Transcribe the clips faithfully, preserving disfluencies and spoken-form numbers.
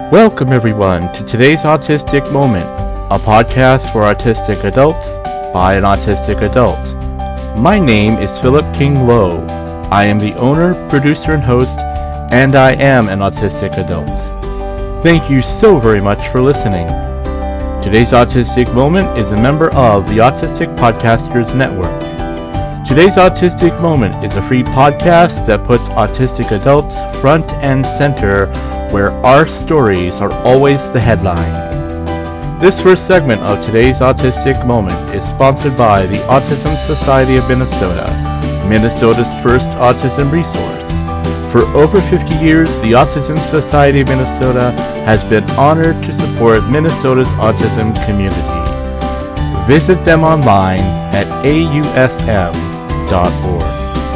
Welcome everyone to today's Autistic Moment, a podcast for autistic adults by an autistic adult. My name is Philip King Lowe. I am the owner, producer, and host, and I am an autistic adult. Thank you so very much for listening. Today's Autistic Moment is a member of the Autistic Podcasters Network. Today's Autistic Moment is a free podcast that puts autistic adults front and center, where our stories are always the headline. This first segment of today's Autistic Moment is sponsored by the Autism Society of Minnesota, Minnesota's first autism resource. For over fifty years, the Autism Society of Minnesota has been honored to support Minnesota's autism community. Visit them online at A U S M dot org.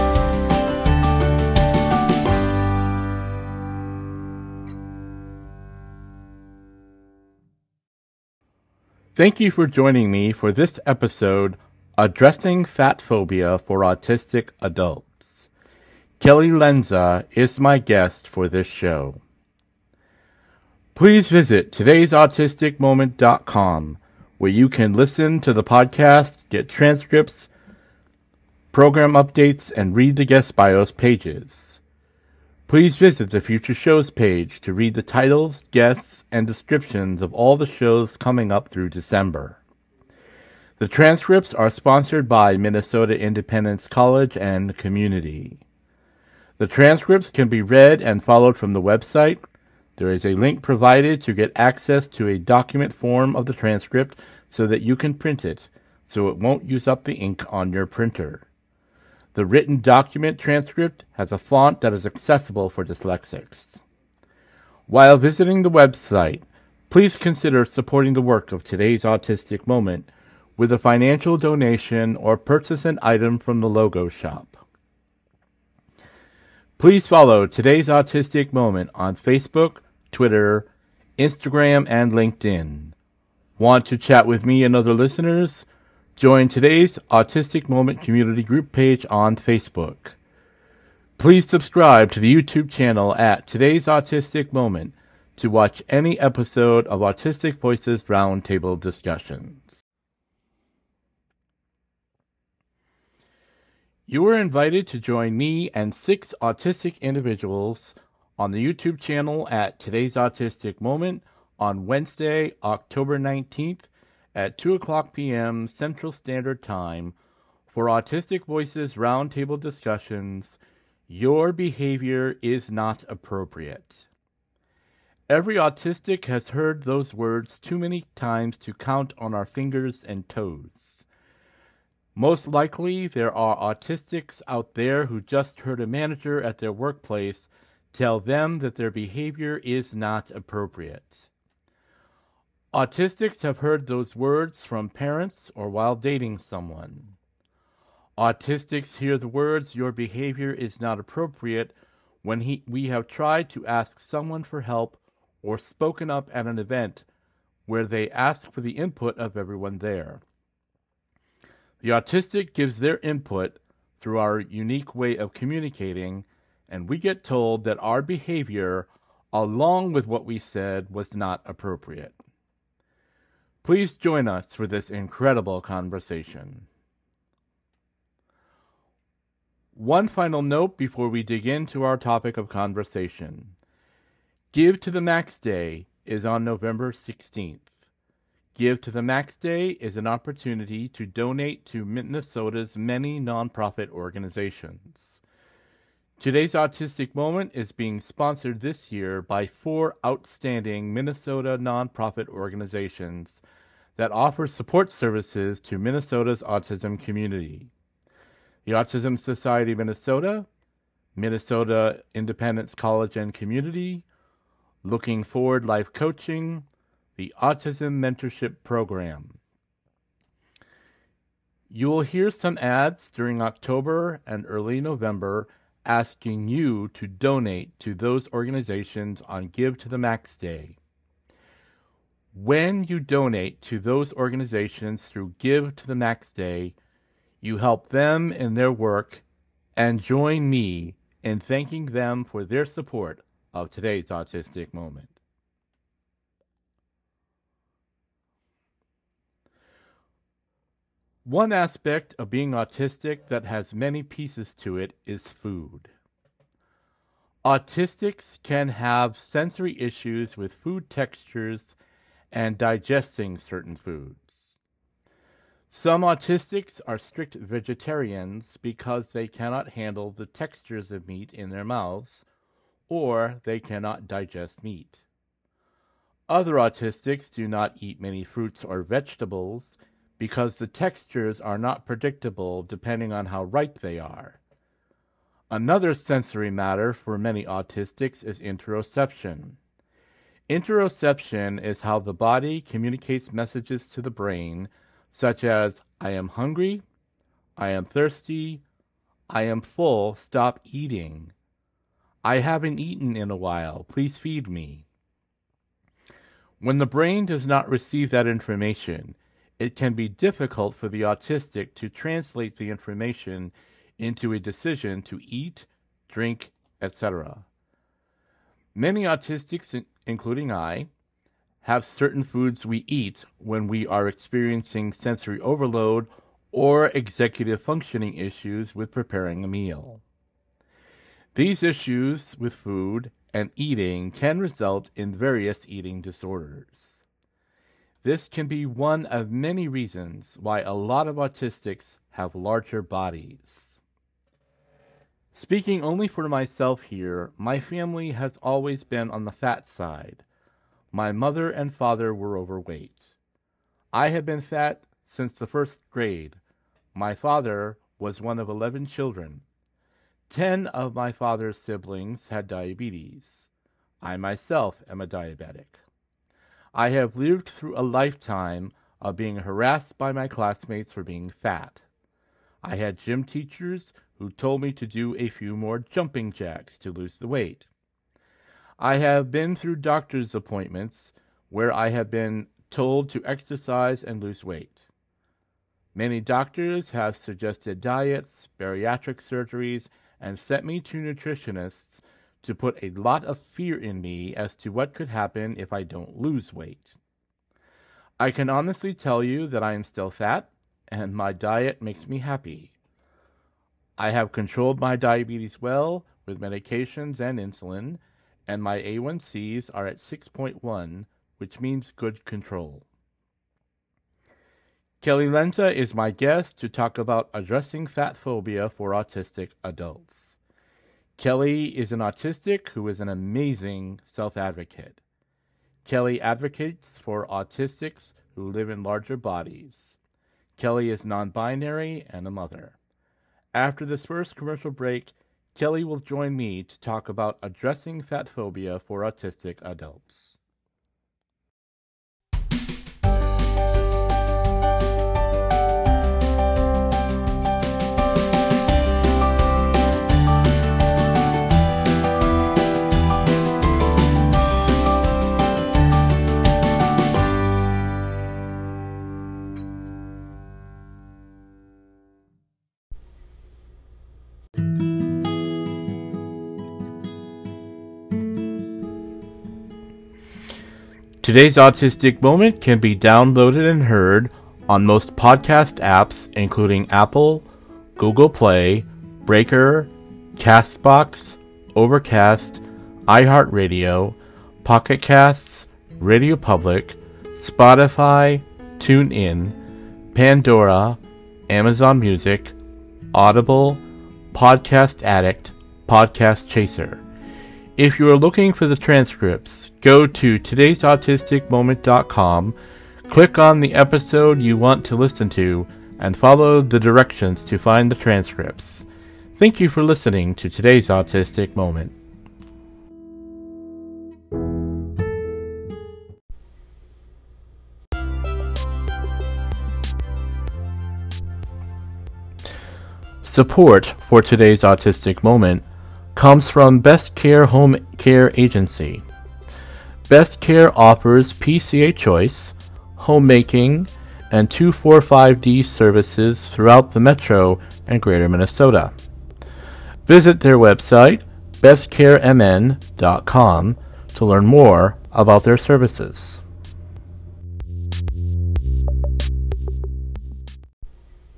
Thank you for joining me for this episode, Addressing Fat Phobia for Autistic Adults. Kelly Lenza is my guest for this show. Please visit todays autistic moment dot com, where you can listen to the podcast, get transcripts, program updates, and read the guest bios pages. Please visit the Future Shows page to read the titles, guests, and descriptions of all the shows coming up through December. The transcripts are sponsored by Minnesota Independence College and Community. The transcripts can be read and followed from the website. There is a link provided to get access to a document form of the transcript so that you can print it, so it won't use up the ink on your printer. The written document transcript has a font that is accessible for dyslexics. While visiting the website, please consider supporting the work of today's Autistic Moment with a financial donation or purchase an item from the logo shop. Please follow today's Autistic Moment on Facebook, Twitter, Instagram, and LinkedIn. Want to chat with me and other listeners? Join today's Autistic Moment community group page on Facebook. Please subscribe to the YouTube channel at Today's Autistic Moment to watch any episode of Autistic Voices Roundtable discussions. You are invited to join me and six autistic individuals on the YouTube channel at Today's Autistic Moment on Wednesday, October nineteenth, at two o'clock p.m. Central Standard Time for Autistic Voices Roundtable discussions, Your Behavior is Not Appropriate. Every autistic has heard those words too many times to count on our fingers and toes. Most likely, there are autistics out there who just heard a manager at their workplace tell them that their behavior is not appropriate. Autistics have heard those words from parents or while dating someone. Autistics hear the words, your behavior is not appropriate, when he, we have tried to ask someone for help or spoken up at an event where they ask for the input of everyone there. The autistic gives their input through our unique way of communicating, and we get told that our behavior, along with what we said, was not appropriate. Please join us for this incredible conversation. One final note before we dig into our topic of conversation. Give to the Max Day is on November sixteenth. Give to the Max Day is an opportunity to donate to Minnesota's many nonprofit organizations. Today's Autistic Moment is being sponsored this year by four outstanding Minnesota nonprofit organizations that offer support services to Minnesota's autism community. The Autism Society of Minnesota, Minnesota Independence College and Community, Looking Forward Life Coaching, the Autism Mentorship Program. You will hear some ads during October and early November asking you to donate to those organizations on Give to the Max Day. When you donate to those organizations through Give to the Max Day, you help them in their work and join me in thanking them for their support of today's Autistic Moment. One aspect of being autistic that has many pieces to it is food. Autistics can have sensory issues with food textures and digesting certain foods. Some autistics are strict vegetarians because they cannot handle the textures of meat in their mouths, or they cannot digest meat. Other autistics do not eat many fruits or vegetables because the textures are not predictable depending on how ripe they are. Another sensory matter for many autistics is interoception. Interoception is how the body communicates messages to the brain, such as, I am hungry, I am thirsty, I am full, stop eating. I haven't eaten in a while, please feed me. When the brain does not receive that information, it can be difficult for the autistic to translate the information into a decision to eat, drink, et cetera. Many autistics, including I, have certain foods we eat when we are experiencing sensory overload or executive functioning issues with preparing a meal. These issues with food and eating can result in various eating disorders. This can be one of many reasons why a lot of autistics have larger bodies. Speaking only for myself here, my family has always been on the fat side. My mother and father were overweight. I had been fat since the first grade. My father was one of eleven children. Ten of my father's siblings had diabetes. I myself am a diabetic. I have lived through a lifetime of being harassed by my classmates for being fat. I had gym teachers who told me to do a few more jumping jacks to lose the weight. I have been through doctor's appointments where I have been told to exercise and lose weight. Many doctors have suggested diets, bariatric surgeries, and sent me to nutritionists to put a lot of fear in me as to what could happen if I don't lose weight. I can honestly tell you that I am still fat, and my diet makes me happy. I have controlled my diabetes well with medications and insulin, and my A one C's are at six point one, which means good control. Kelly Lenza is my guest to talk about addressing fat phobia for autistic adults. Kelly is an autistic who is an amazing self-advocate. Kelly advocates for autistics who live in larger bodies. Kelly is non-binary and a mother. After this first commercial break, Kelly will join me to talk about addressing fat phobia for autistic adults. Today's Autistic Moment can be downloaded and heard on most podcast apps, including Apple, Google Play, Breaker, Castbox, Overcast, iHeartRadio, Pocket Casts, Radio Public, Spotify, TuneIn, Pandora, Amazon Music, Audible, Podcast Addict, Podcast Chaser. If you are looking for the transcripts, go to todays autistic moment dot com, click on the episode you want to listen to, and follow the directions to find the transcripts. Thank you for listening to Today's Autistic Moment. Support for Today's Autistic Moment comes from Best Care Home Care Agency. Best Care offers P C A choice, homemaking, and two forty-five D services throughout the Metro and Greater Minnesota. Visit their website, best care m n dot com, to learn more about their services.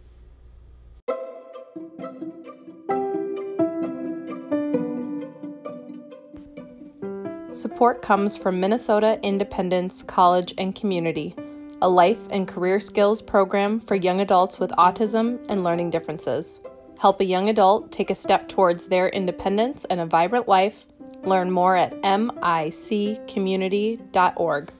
Support comes from Minnesota Independence College and Community, a life and career skills program for young adults with autism and learning differences. Help a young adult take a step towards their independence and a vibrant life. Learn more at M I C community dot org.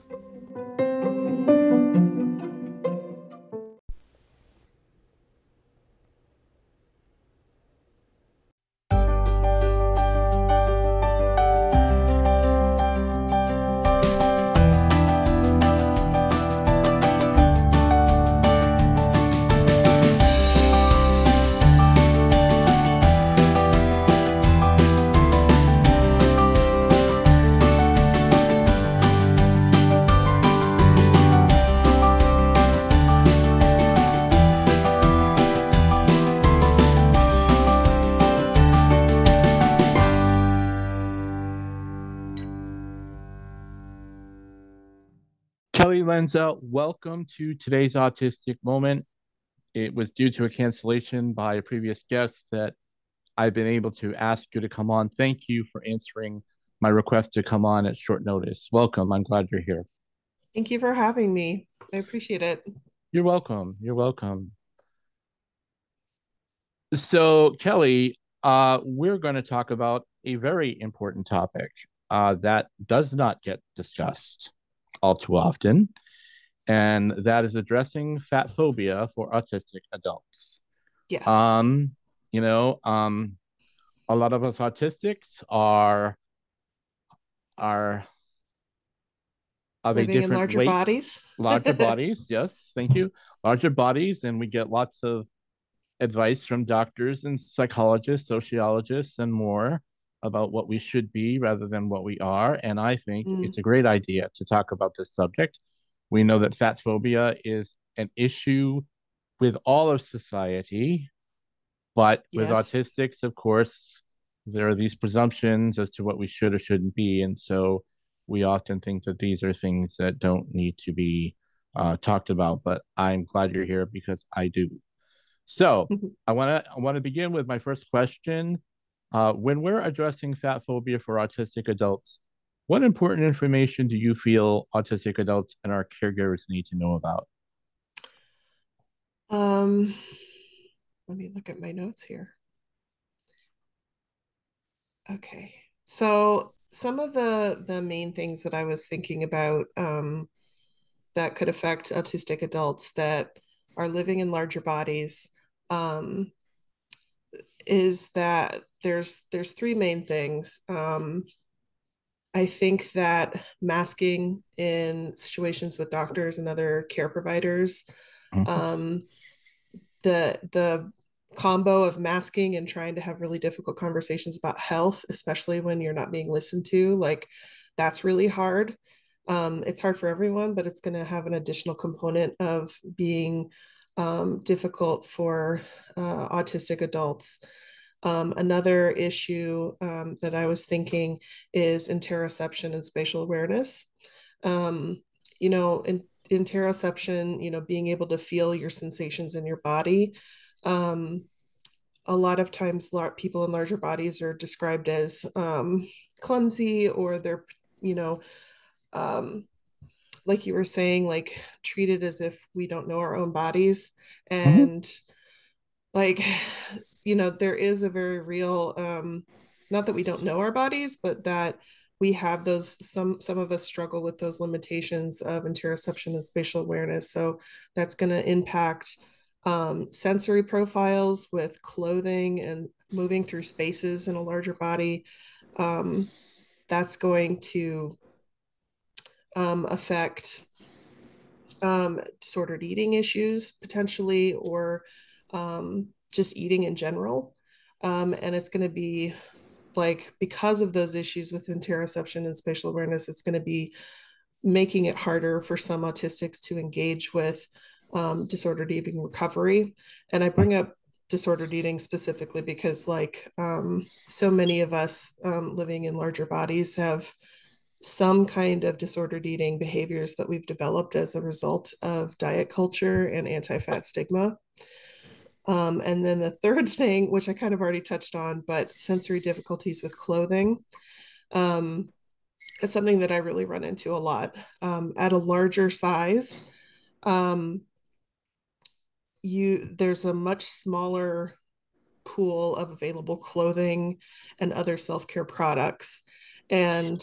Kelly Lenza, welcome to today's Autistic Moment. It was due to a cancellation by a previous guest that I've been able to ask you to come on. Thank you for answering my request to come on at short notice. Welcome. I'm glad you're here. Thank you for having me. I appreciate it. You're welcome. You're welcome. So, Kelly, uh, we're going to talk about a very important topic uh, that does not get discussed all too often, and that is addressing fat phobia for autistic adults. Yes. Um, you know, um, a lot of us autistics are are of a Living in different larger weight, bodies. larger bodies. Yes, thank you. Larger bodies, and we get lots of advice from doctors and psychologists, sociologists, and more about what we should be rather than what we are. And I think Mm, it's a great idea to talk about this subject. We know that fat phobia is an issue with all of society, but with yes. autistics, of course, there are these presumptions as to what we should or shouldn't be. And so we often think that these are things that don't need to be uh, talked about. But I'm glad you're here because I do. So I want to I want to begin with my first question. Uh, when we're addressing fat phobia for autistic adults, what important information do you feel autistic adults and our caregivers need to know about? Um, Let me look at my notes here. Okay. So some of the the main things that I was thinking about um, that could affect autistic adults that are living in larger bodies um, is that there's there's three main things. Um, I think that masking in situations with doctors and other care providers, Mhm. um, the the combo of masking and trying to have really difficult conversations about health, especially when you're not being listened to, like that's really hard. Um, it's hard for everyone, but it's going to have an additional component of being um, difficult for uh, autistic adults. Um, another issue um, that I was thinking is interoception and spatial awareness. Um, you know, in interoception, you know, being able to feel your sensations in your body. Um, a lot of times, lar- people in larger bodies are described as um, clumsy, or they're, you know, um, like you were saying, like treated as if we don't know our own bodies. Mhm. And like, you know, there is a very real, um, not that we don't know our bodies, but that we have those, some some of us struggle with those limitations of interoception and spatial awareness. So that's going to impact um, sensory profiles with clothing and moving through spaces in a larger body. Um, that's going to um, affect um, disordered eating issues potentially, or um, just eating in general. Um, and it's going to be like, because of those issues with interoception and spatial awareness, it's going to be making it harder for some autistics to engage with um, disordered eating recovery. And I bring up disordered eating specifically because, like, um, so many of us um, living in larger bodies have some kind of disordered eating behaviors that we've developed as a result of diet culture and anti-fat stigma. Um, and then the third thing, which I kind of already touched on, but sensory difficulties with clothing. Um, It's something that I really run into a lot. Um, at a larger size, um, you there's a much smaller pool of available clothing and other self-care products. And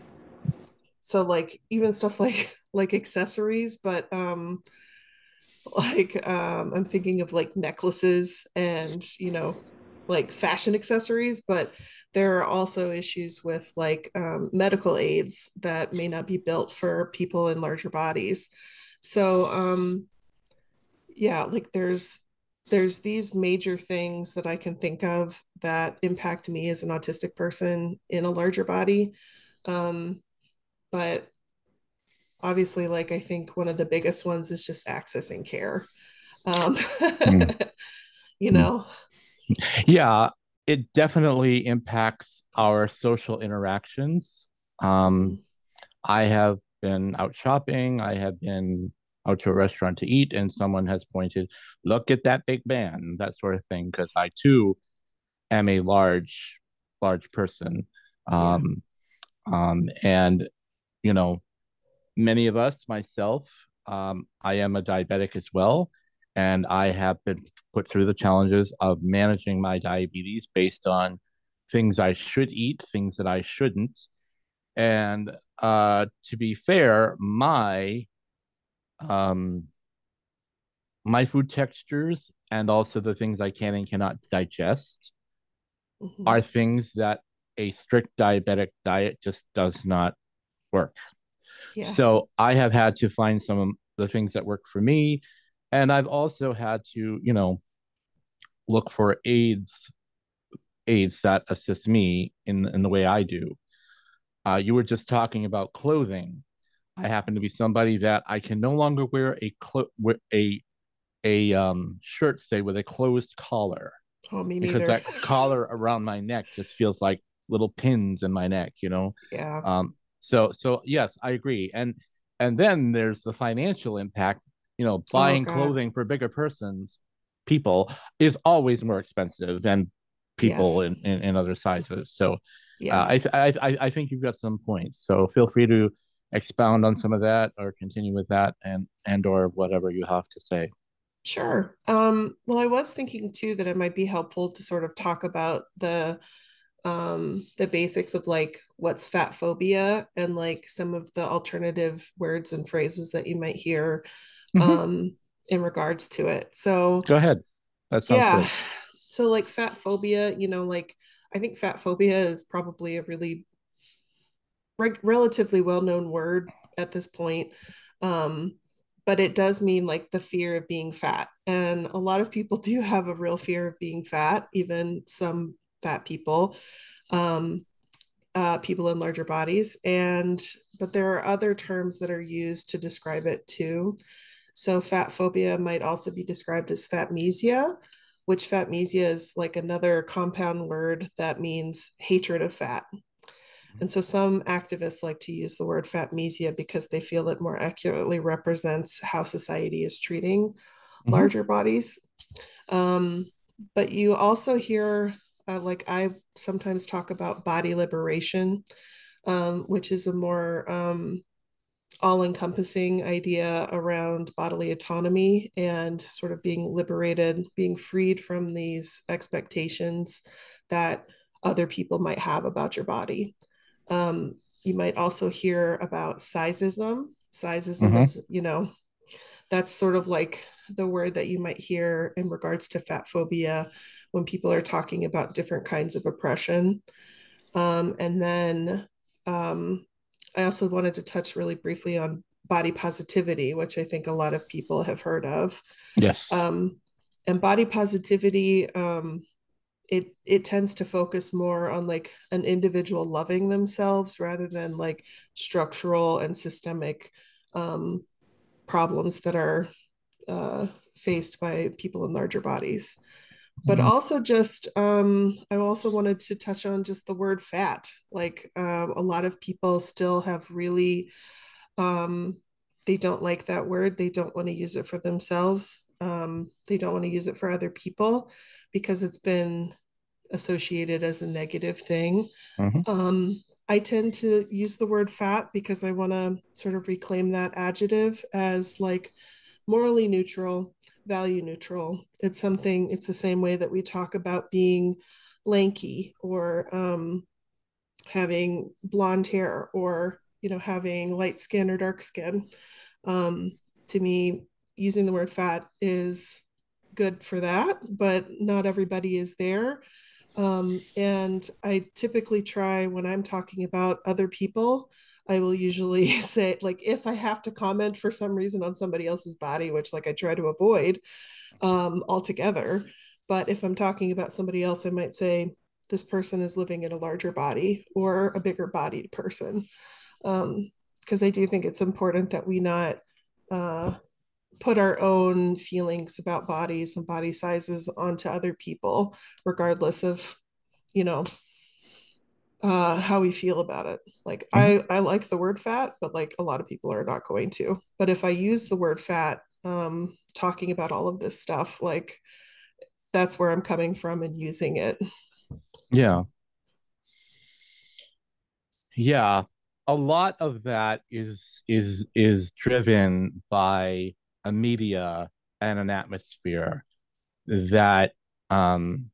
so like even stuff like like accessories, but um like um I'm thinking of like necklaces and you know like fashion accessories, but there are also issues with like um, medical aids that may not be built for people in larger bodies. So um yeah, like there's there's these major things that I can think of that impact me as an autistic person in a larger body. Um, but obviously, like I think one of the biggest ones is just accessing care. Um, Mm. you Mm. know, Yeah, it definitely impacts our social interactions. Um, mm-hmm. I have been out shopping, I have been out to a restaurant to eat, and someone has pointed, look at that big man, that sort of thing, because I too am a large, large person. Yeah. Um, um, and, you know, many of us, myself, um, I am a diabetic as well. And I have been put through the challenges of managing my diabetes based on things I should eat, things that I shouldn't. And uh, to be fair, my um, my food textures and also the things I can and cannot digest Mm-hmm. are things that a strict diabetic diet just does not work. Yeah. So I have had to find some of the things that work for me. And I've also had to, you know, look for aids, aids that assist me in, in the way I do. Uh, you were just talking about clothing. I happen to be somebody that I can no longer wear a clo- a a um, shirt, say, with a closed collar, Oh, me because neither. that collar around my neck just feels like little pins in my neck, you know. Yeah. Um, so so yes, I agree. And and then there's the financial impact. You know, Oh buying God. clothing for bigger persons, people, is always more expensive than people Yes. in in, in other sizes. So uh, Yes. I, I I think you've got some points. So feel free to expound on some of that or continue with that and and or whatever you have to say. Sure. Um, well, I was thinking too that it might be helpful to sort of talk about the um, the basics of like what's fat phobia and like some of the alternative words and phrases that you might hear Mm-hmm. um, in regards to it. So, Go ahead. That sounds yeah. great. So, like fat phobia, you know, like I think fat phobia is probably a really re- relatively well known word at this point. Um, but it does mean like the fear of being fat. And a lot of people do have a real fear of being fat, even some fat people. Um, uh, people in larger bodies. And but there are other terms that are used to describe it too. So fat phobia might also be described as fatmesia, which fatmesia is like another compound word that means hatred of fat. And so some activists like to use the word fatmesia because they feel it more accurately represents how society is treating Mm-hmm. larger bodies. Um, but you also hear, uh, like I sometimes talk about body liberation, um, which is a more um, all encompassing idea around bodily autonomy and sort of being liberated, being freed from these expectations that other people might have about your body. Um, you might also hear about sizeism. Sizeism Mm-hmm. is, you know, that's sort of like the word that you might hear in regards to fat phobia when people are talking about different kinds of oppression. Um, and then um, I also wanted to touch really briefly on body positivity, which I think a lot of people have heard of. Yes. Um, and body positivity, um, it it tends to focus more on like an individual loving themselves rather than like structural and systemic um, problems that are uh, faced by people in larger bodies. But Mm-hmm. also just um, I also wanted to touch on just the word fat. Like uh, a lot of people still have really um, they don't like that word. They don't want to use it for themselves. Um, they don't want to use it for other people because it's been associated as a negative thing. Mm-hmm. Um, I tend to use the word fat because I want to sort of reclaim that adjective as like morally neutral, value neutral. It's something, it's the same way that we talk about being lanky or um, having blonde hair or, you know, having light skin or dark skin. Um, to me, using the word fat is good for that, but not everybody is there. Um, and I typically try when I'm talking about other people, I will usually say, like, if I have to comment for some reason on somebody else's body, which like I try to avoid um, altogether. But if I'm talking about somebody else, I might say, this person is living in a larger body or a bigger bodied person. Um, because I do think it's important that we not uh, put our own feelings about bodies and body sizes onto other people, regardless of, you know, uh, how we feel about it. Like Mhm. I, I like the word fat, but like a lot of people are not going to. But if I use the word fat, um, talking about all of this stuff, like that's where I'm coming from and using it. Yeah. Yeah. A lot of that is is is driven by a media and an atmosphere that um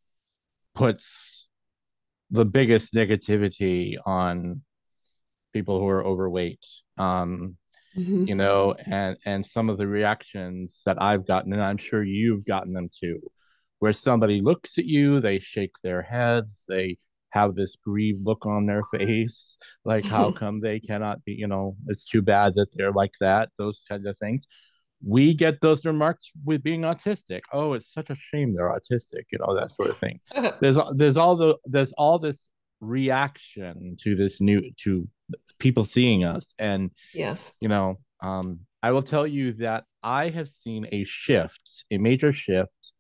puts the biggest negativity on people who are overweight. Um, Mm-hmm. you know, and and some of the reactions that I've gotten, and I'm sure you've gotten them too, where somebody looks at you, they shake their heads, they have this grieved look on their face, like how come they cannot be, you know, it's too bad that they're like that, those kinds of things. We get those remarks with being autistic. Oh, it's such a shame they're autistic, you know, that sort of thing. There's there's all the there's all this reaction to this new to people seeing us, and Yes. you know, um, I will tell you that I have seen a shift, a major shift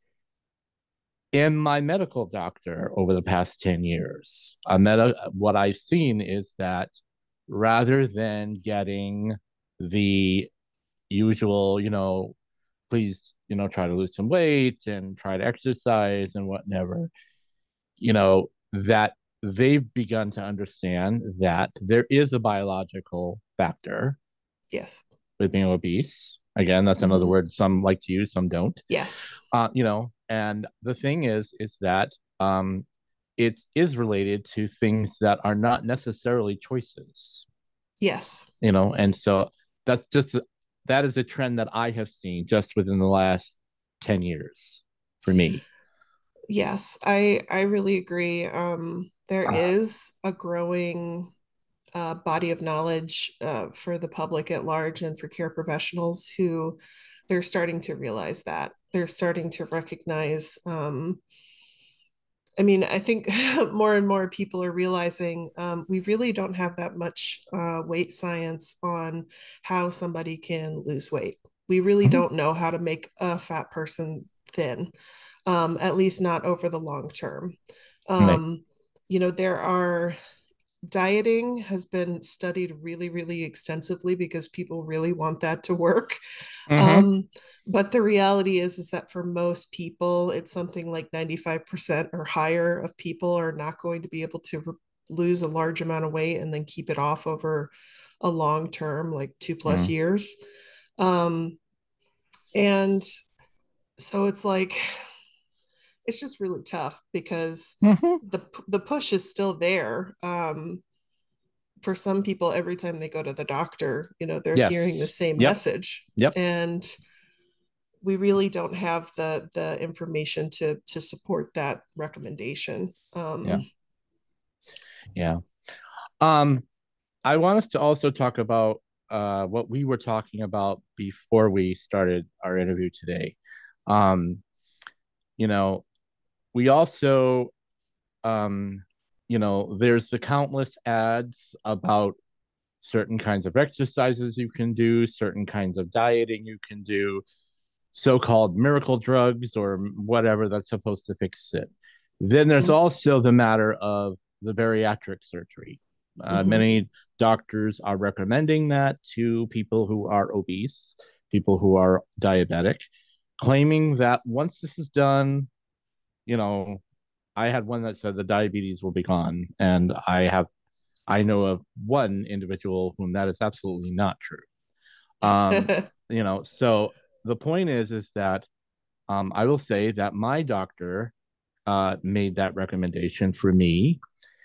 in my medical doctor over the past ten years. A med- what I've seen is that rather than getting the usual, you know, please, you know, try to lose some weight and try to exercise and whatever, you know, that they've begun to understand that there is a biological factor Yes. with being obese. Again, that's another Mm-hmm. word some like to use, some don't. Yes. Uh, you know, and the thing is, is that um, it is related to things that are not necessarily choices. Yes. You know, and so that's just that is a trend that I have seen just within the last ten years for me. Yes. I I really agree. Um, there is a growing uh, body of knowledge uh, for the public at large and for care professionals who they're starting to realize that they're starting to recognize um, I mean, I think more and more people are realizing um, we really don't have that much uh, weight science on how somebody can lose weight. We really Mhm. don't know how to make a fat person thin, um, at least not over the long term. Right. Um, you know, there are dieting has been studied really, really extensively because people really want that to work. Mm-hmm. Um, but the reality is, is that for most people, it's something like ninety-five percent or higher of people are not going to be able to re- lose a large amount of weight and then keep it off over a long term, like two plus Mm-hmm. years. Um, and so it's like, it's just really tough because Mm-hmm. the the push is still there. Um, for some people, every time they go to the doctor, you know, they're hearing the Yes. same Yep. message. Yep. And we really don't have the the information to to support that recommendation. Yeah. Um, Yeah. Um, I want us to also talk about uh, what we were talking about before we started our interview today. Um, you know, we also, um, you know, there's the countless ads about certain kinds of exercises you can do, certain kinds of dieting you can do, so-called miracle drugs or whatever that's supposed to fix it. Then there's mm-hmm, also the matter of the bariatric surgery. Uh, mm-hmm, many doctors are recommending that to people who are obese, people who are diabetic, claiming that once this is done, you know, I had one that said the diabetes will be gone, and I have I know of one individual whom that is absolutely not true. Um, you know, so the point is, is that um, I will say that my doctor uh, made that recommendation for me,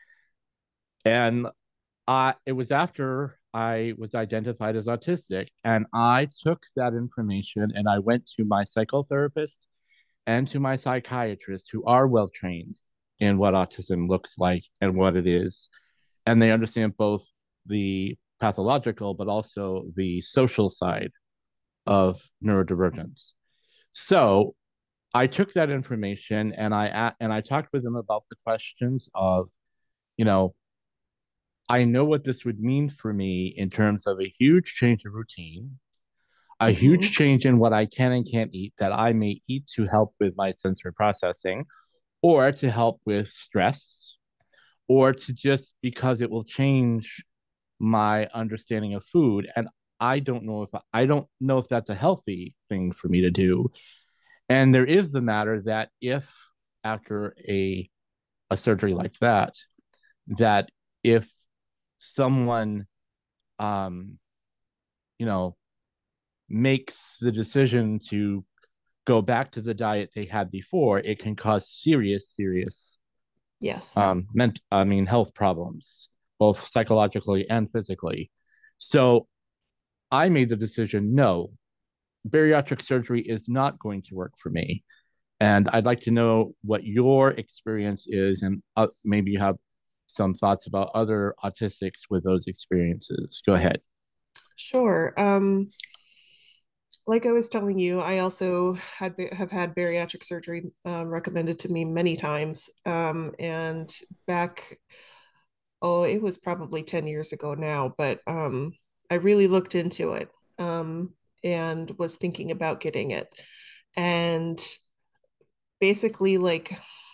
and I it was after I was identified as autistic, and I took that information and I went to my psychotherapist and to my psychiatrist, who are well trained in what autism looks like and what it is, and they understand both the pathological but also the social side of neurodivergence. So I took that information and I and I talked with them about the questions of, you know, I know what this would mean for me in terms of a huge change of routine, a huge Hmm. change in what I can and can't eat that I may eat to help with my sensory processing or to help with stress or to just because it will change my understanding of food. And I don't know if I don't know if that's a healthy thing for me to do. And there is the matter that if after a a surgery like that, that if someone um you know makes the decision to go back to the diet they had before, it can cause serious, serious Yes. um ment I mean health problems, both psychologically and physically. So I made the decision, no, bariatric surgery is not going to work for me. And I'd like to know what your experience is, and uh, maybe you have some thoughts about other autistics with those experiences. Go ahead. Sure. Um, like I was telling you, I also had have had bariatric surgery um, recommended to me many times. Um, and back, oh, it was probably ten years ago now, but um, I really looked into it um, and was thinking about getting it. And basically, like,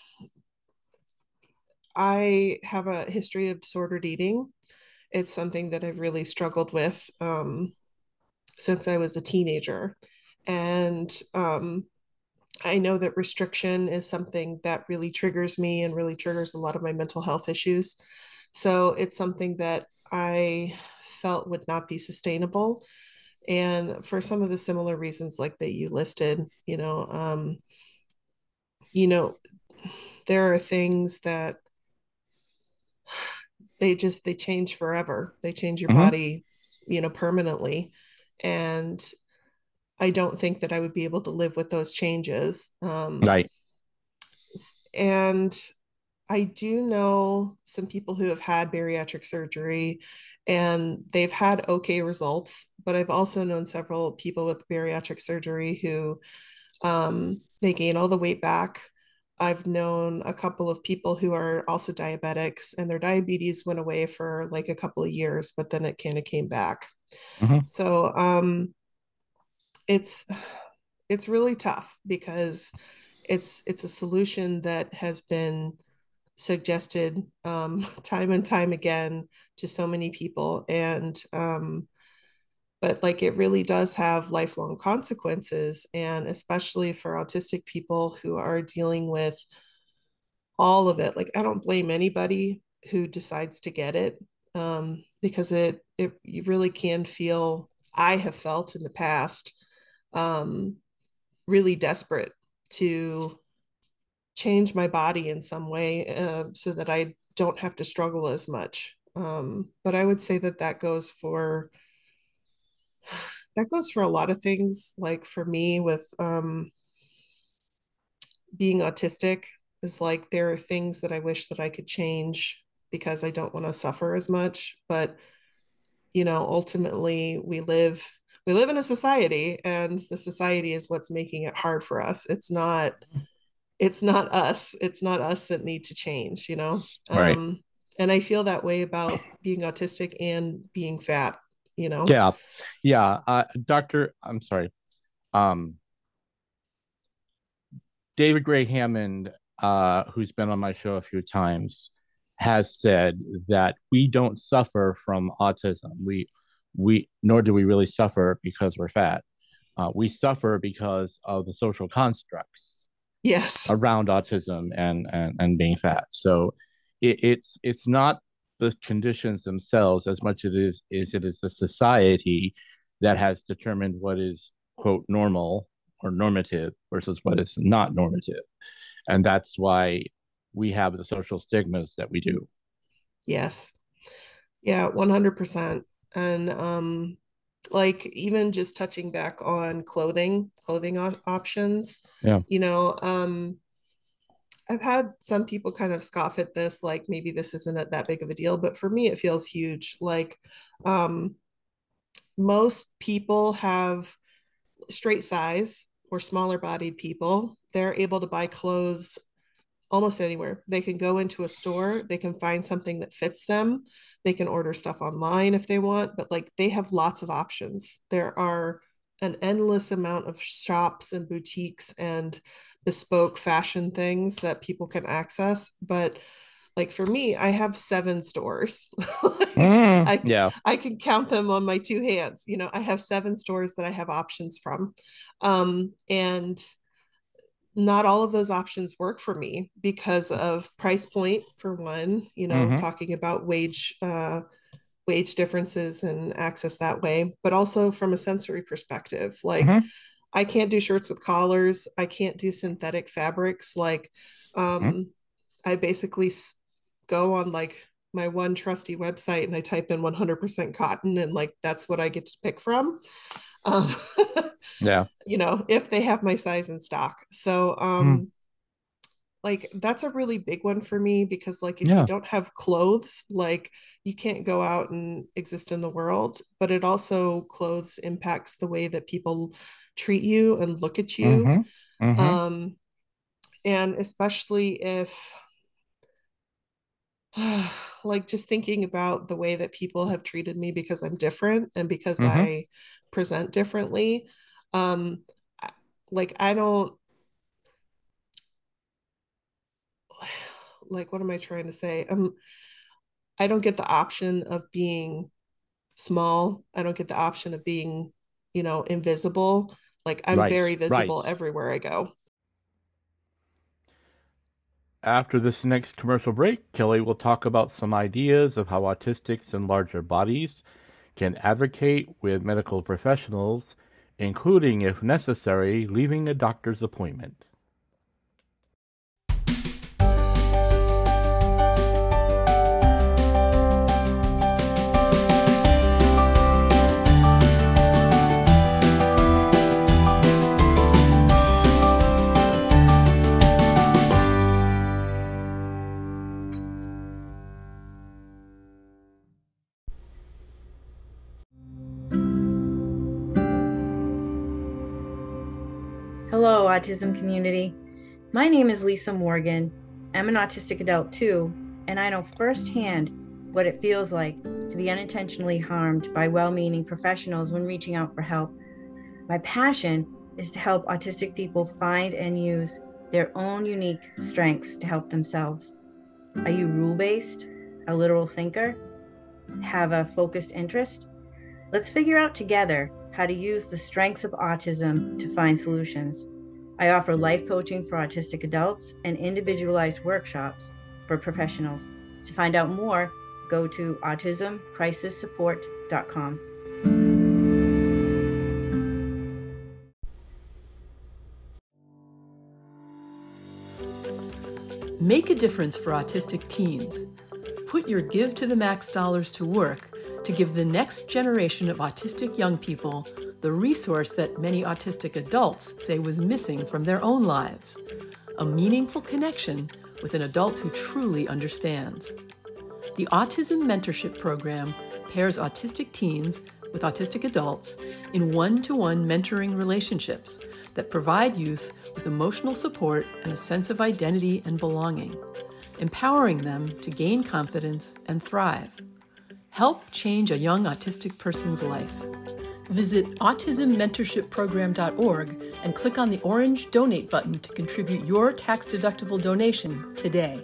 I have a history of disordered eating. It's something that I've really struggled with um, since I was a teenager. And um, I know that restriction is something that really triggers me and really triggers a lot of my mental health issues. So it's something that I felt would not be sustainable. And for some of the similar reasons, like that you listed, you know, um, you know, there are things that they just they change forever. They change your Mm-hmm. body, you know, permanently. And I don't think that I would be able to live with those changes. Um, Right. and I do know some people who have had bariatric surgery and they've had okay results, but I've also known several people with bariatric surgery who um, they gain all the weight back. I've known a couple of people who are also diabetics and their diabetes went away for like a couple of years, but then it kind of came back. Mm-hmm. So um, it's it's really tough because it's it's a solution that has been suggested um, time and time again to so many people, and um, but like it really does have lifelong consequences, and especially for autistic people who are dealing with all of it. Like I don't blame anybody who decides to get it um, because it it you really can feel. I have felt in the past um, really desperate to change my body in some way uh, so that I don't have to struggle as much. Um, but I would say that that goes for that goes for a lot of things. Like for me, with um, being autistic, is like there are things that I wish that I could change because I don't want to suffer as much. But you know, ultimately, we live we live in a society, and the society is what's making it hard for us. It's not it's not us. It's not us that need to change, you know? Right. Um, and I feel that way about being autistic and being fat, you know? Yeah. Yeah. Uh, Doctor, I'm sorry. Um, David Gray Hammond, uh, who's been on my show a few times, has said that we don't suffer from autism. We, we, nor do we really suffer because we're fat. Uh, we suffer because of the social constructs Yes. around autism and and, and being fat. So it, it's it's not. the conditions themselves as much as it is, as it is a society that has determined what is, quote, normal or normative versus what is not normative. And that's why we have the social stigmas that we do. Yes. Yeah, one hundred percent. And um, like even just touching back on clothing, clothing op- options, Yeah. you know, um, I've had some people kind of scoff at this, like maybe this isn't a, that big of a deal, but for me, it feels huge. Like um, most people have straight size or smaller bodied people. They're able to buy clothes almost anywhere. They can go into a store, they can find something that fits them. They can order stuff online if they want, but like they have lots of options. There are an endless amount of shops and boutiques and bespoke fashion things that people can access. But like for me, I have seven stores. like Mm, I yeah. I can count them on my two hands. You know, I have seven stores that I have options from. Um, and not all of those options work for me because of price point for one, you know, Mm-hmm. talking about wage uh wage differences and access that way, but also from a sensory perspective. Like Mm-hmm. I can't do shirts with collars, I can't do synthetic fabrics. Like Mm-hmm. um I basically go on like my one trusty website and I type in one hundred percent cotton and like that's what I get to pick from. Um, Yeah. you know, if they have my size in stock. So Mm, um like that's a really big one for me because like if you yeah. don't have clothes, like you can't go out and exist in the world, but it also clothes impacts the way that people treat you and look at you. Mm-hmm. Mm-hmm. Um and especially if like just thinking about the way that people have treated me because I'm different and because Mm-hmm. I present differently. Um like I don't like what am I trying to say? Um I don't get the option of being small. I don't get the option of being, you know, invisible. Like I'm Right. very Right. visible everywhere I go. After this next commercial break, Kelly will talk about some ideas of how autistics in larger bodies can advocate with medical professionals, including, if necessary, leaving a doctor's appointment. Hello, autism community. My name is Lisa Morgan. I'm an autistic adult too, and I know firsthand what it feels like to be unintentionally harmed by well-meaning professionals when reaching out for help. My passion is to help autistic people find and use their own unique strengths to help themselves. Are you rule-based, a literal thinker, have a focused interest? Let's figure out together how to use the strengths of autism to find solutions. I offer life coaching for autistic adults and individualized workshops for professionals. To find out more, go to autism crisis support dot com. Make a difference for autistic teens. Put your Give to the Max dollars to work to give the next generation of autistic young people the resource that many autistic adults say was missing from their own lives: a meaningful connection with an adult who truly understands. The Autism Mentorship Program pairs autistic teens with autistic adults in one-to-one mentoring relationships that provide youth with emotional support and a sense of identity and belonging, empowering them to gain confidence and thrive. Help change a young autistic person's life. Visit autism mentorship program dot org and click on the orange Donate button to contribute your tax-deductible donation today.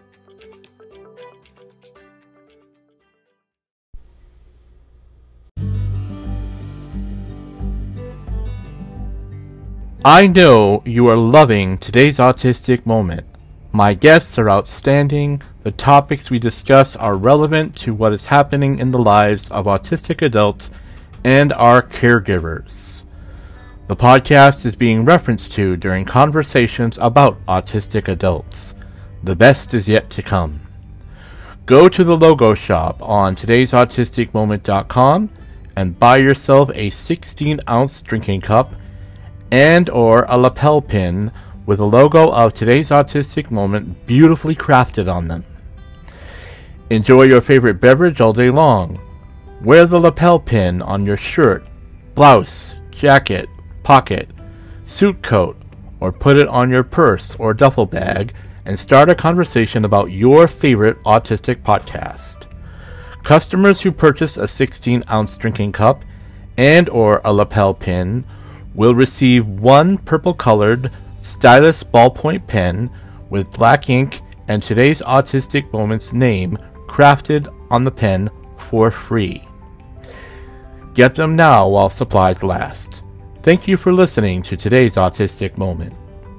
I know you are loving today's autistic moment. My guests are outstanding, The topics we discuss are relevant to what is happening in the lives of autistic adults and our caregivers. The podcast is being referenced to during conversations about autistic adults. The best is yet to come. Go to the logo shop on todays autistic moment dot com and buy yourself a sixteen ounce drinking cup and or a lapel pin with a logo of Today's Autistic Moment beautifully crafted on them. Enjoy your favorite beverage all day long. Wear the lapel pin on your shirt, blouse, jacket, pocket, suit coat, or put it on your purse or duffel bag and start a conversation about your favorite autistic podcast. Customers who purchase a sixteen ounce drinking cup and or a lapel pin will receive one purple-colored stylus ballpoint pen with black ink and Today's Autistic Moment's name crafted on the pen for free. Get them now while supplies last. Thank you for listening to Today's Autistic Moment.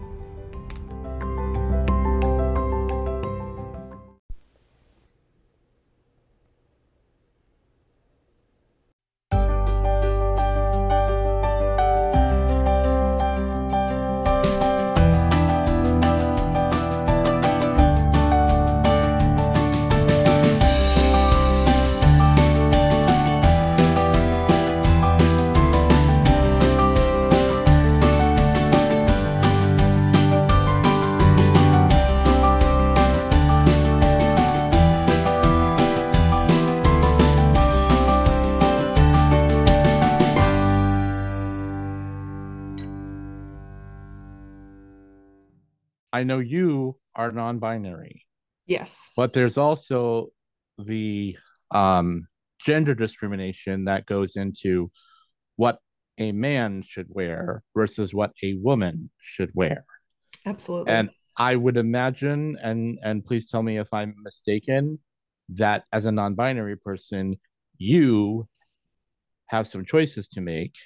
I know you are non-binary. Yes. But there's also the um, gender discrimination that goes into what a man should wear versus what a woman should wear. Absolutely. And I would imagine, and and please tell me if I'm mistaken, that as a non-binary person, you have some choices to make,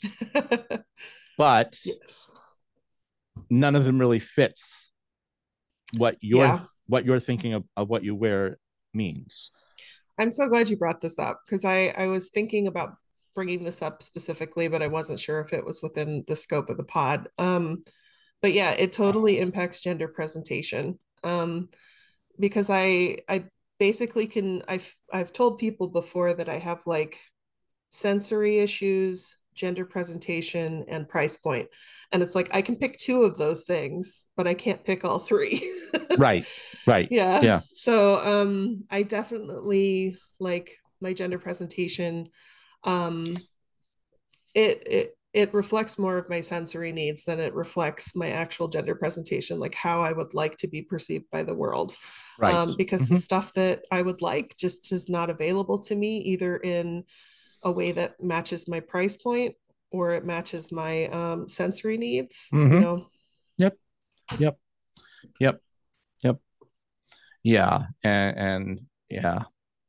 but yes. none of them really fits what you're yeah. what you're thinking of, of what you wear means. I'm so glad you brought this up because I, I was thinking about bringing this up specifically, but I wasn't sure if it was within the scope of the pod. Um, but yeah, it totally impacts gender presentation. Um, because I I basically can I've I've told people before that I have like sensory issues, gender presentation, and price point. And it's like I can pick two of those things, but I can't pick all three. Right. Right. Yeah. Yeah. So um I definitely like my gender presentation. Um it it it reflects more of my sensory needs than it reflects my actual gender presentation, like how I would like to be perceived by the world. Right. Um, because mm-hmm. the stuff that I would like just is not available to me, either in a way that matches my price point or it matches my um, sensory needs, mm-hmm. you know? Yep. Yep. Yep. Yep. Yeah. And, and yeah.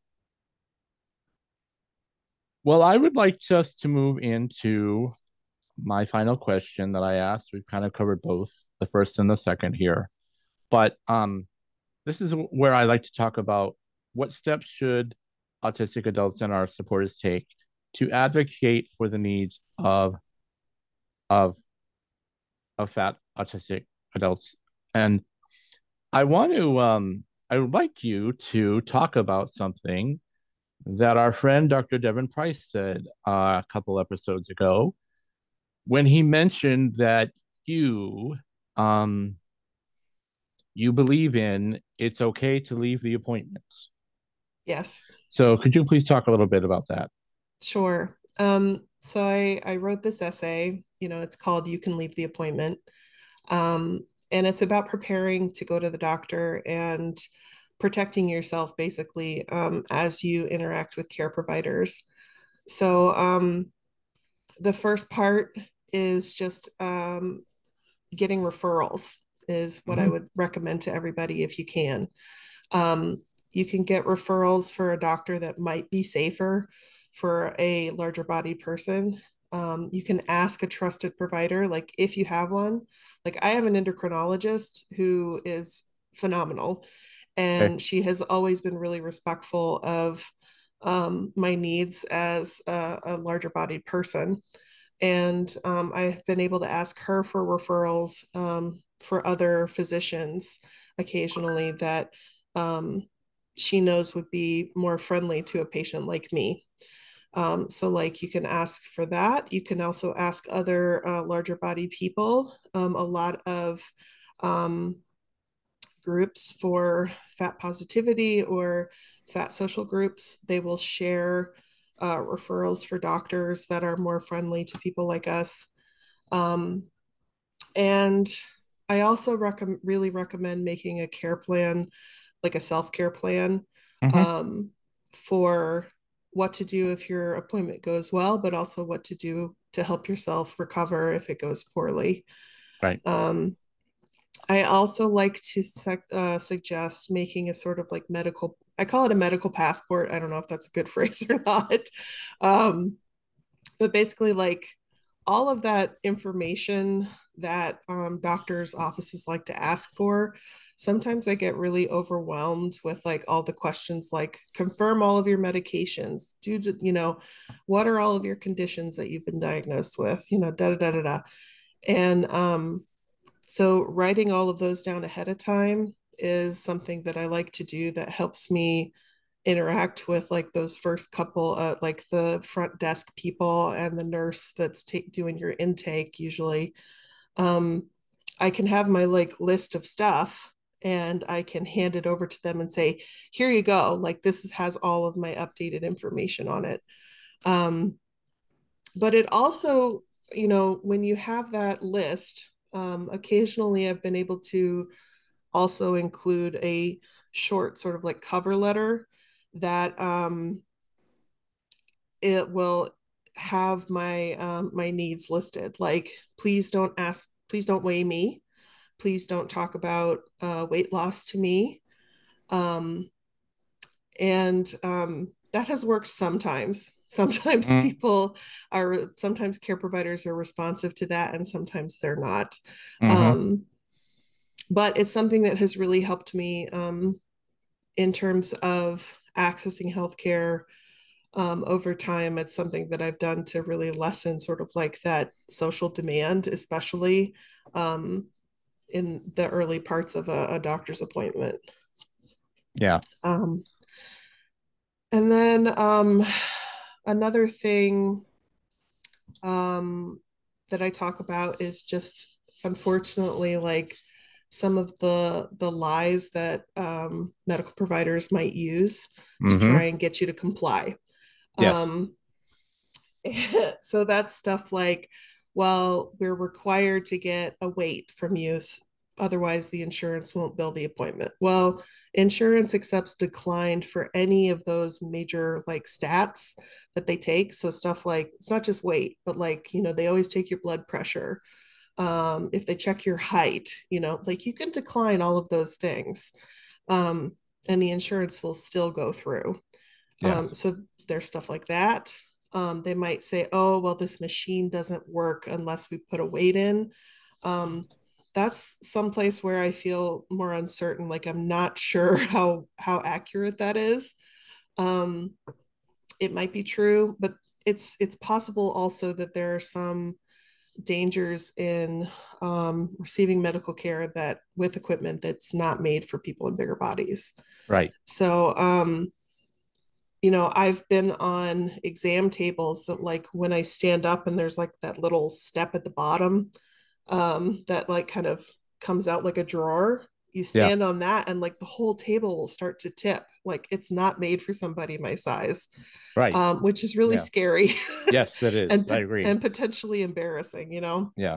Well, I would like just to move into my final question that I asked. We've kind of covered both the first and the second here, but um, this is where I like to talk about what steps should autistic adults and our supporters take to advocate for the needs of of of fat autistic adults. And I want to um, I would like you to talk about something that our friend Doctor Devin Price said uh, a couple episodes ago when he mentioned that you um, you believe in it's okay to leave the appointments. Yes. So could you please talk a little bit about that? Sure. Um, so I, I wrote this essay, you know, it's called You Can Leave the Appointment. Um, and it's about preparing to go to the doctor and protecting yourself basically um, as you interact with care providers. So um, the first part is just um, getting referrals is what mm-hmm. I would recommend to everybody if you can. Um, you can get referrals for a doctor that might be safer for a larger bodied person. Um, you can ask a trusted provider, like if you have one. Like I have an endocrinologist who is phenomenal, Okay. And she has always been really respectful of um, my needs as a, a larger bodied person. And um, I've been able to ask her for referrals um, for other physicians occasionally that um, she knows would be more friendly to a patient like me. Um, so, like, you can ask for that. You can also ask other uh, larger body people. Um, a lot of um, groups for fat positivity or fat social groups, they will share uh, referrals for doctors that are more friendly to people like us. Um, and I also recommend really recommend making a care plan, like a self care plan, Mm-hmm. um, for what to do if your appointment goes well, but also what to do to help yourself recover if it goes poorly. Right. Um, I also like to sec- uh, suggest making a sort of like medical, I call it a medical passport. I don't know if that's a good phrase or not. Um, but basically, like all of that information that um, doctors' offices like to ask for, sometimes I get really overwhelmed with like all the questions like confirm all of your medications, do, you know, what are all of your conditions that you've been diagnosed with, you know, da da da da da. And um, so writing all of those down ahead of time is something that I like to do that helps me interact with like those first couple uh, like the front desk people and the nurse that's ta- doing your intake usually. um, I can have my like list of stuff and I can hand it over to them and say, here you go, like this is, has all of my updated information on it. um, but it also, you know, when you have that list, um, occasionally I've been able to also include a short sort of like cover letter that um, it will have my um, my needs listed. Like, please don't ask, please don't weigh me. Please don't talk about uh, weight loss to me. Um, and um, that has worked sometimes. Sometimes Mm-hmm. people are, sometimes care providers are responsive to that, and sometimes they're not. Mm-hmm. Um, but it's something that has really helped me um, in terms of accessing healthcare um, over time. It's something that I've done to really lessen sort of like that social demand, especially um, in the early parts of a, a doctor's appointment. Yeah. Um, and then um, another thing um, that I talk about is just unfortunately like some of the the lies that um, medical providers might use to Mm-hmm. try and get you to comply. Yes. Um, so that's stuff like, well, we're required to get a weight from you, otherwise the insurance won't bill the appointment. Well, insurance accepts declined for any of those major like stats that they take. So stuff like, it's not just weight, but like, you know, they always take your blood pressure. Um, if they check your height, you know, like you can decline all of those things. Um, and the insurance will still go through. Yeah. Um, so there's stuff like that. Um, they might say, oh, well, this machine doesn't work unless we put a weight in. Um, that's someplace where I feel more uncertain. Like I'm not sure how how accurate that is. Um, it might be true, but it's it's possible also that there are some dangers in um, receiving medical care that with equipment that's not made for people in bigger bodies. Right. So um, you know, I've been on exam tables that like when I stand up and there's like that little step at the bottom um, that like kind of comes out like a drawer. You Yeah. stand on that and like the whole table will start to tip. Like it's not made for somebody my size, Right. um, which is really Yeah. scary Yes, it is. I and agree. and potentially embarrassing, you know. Yeah.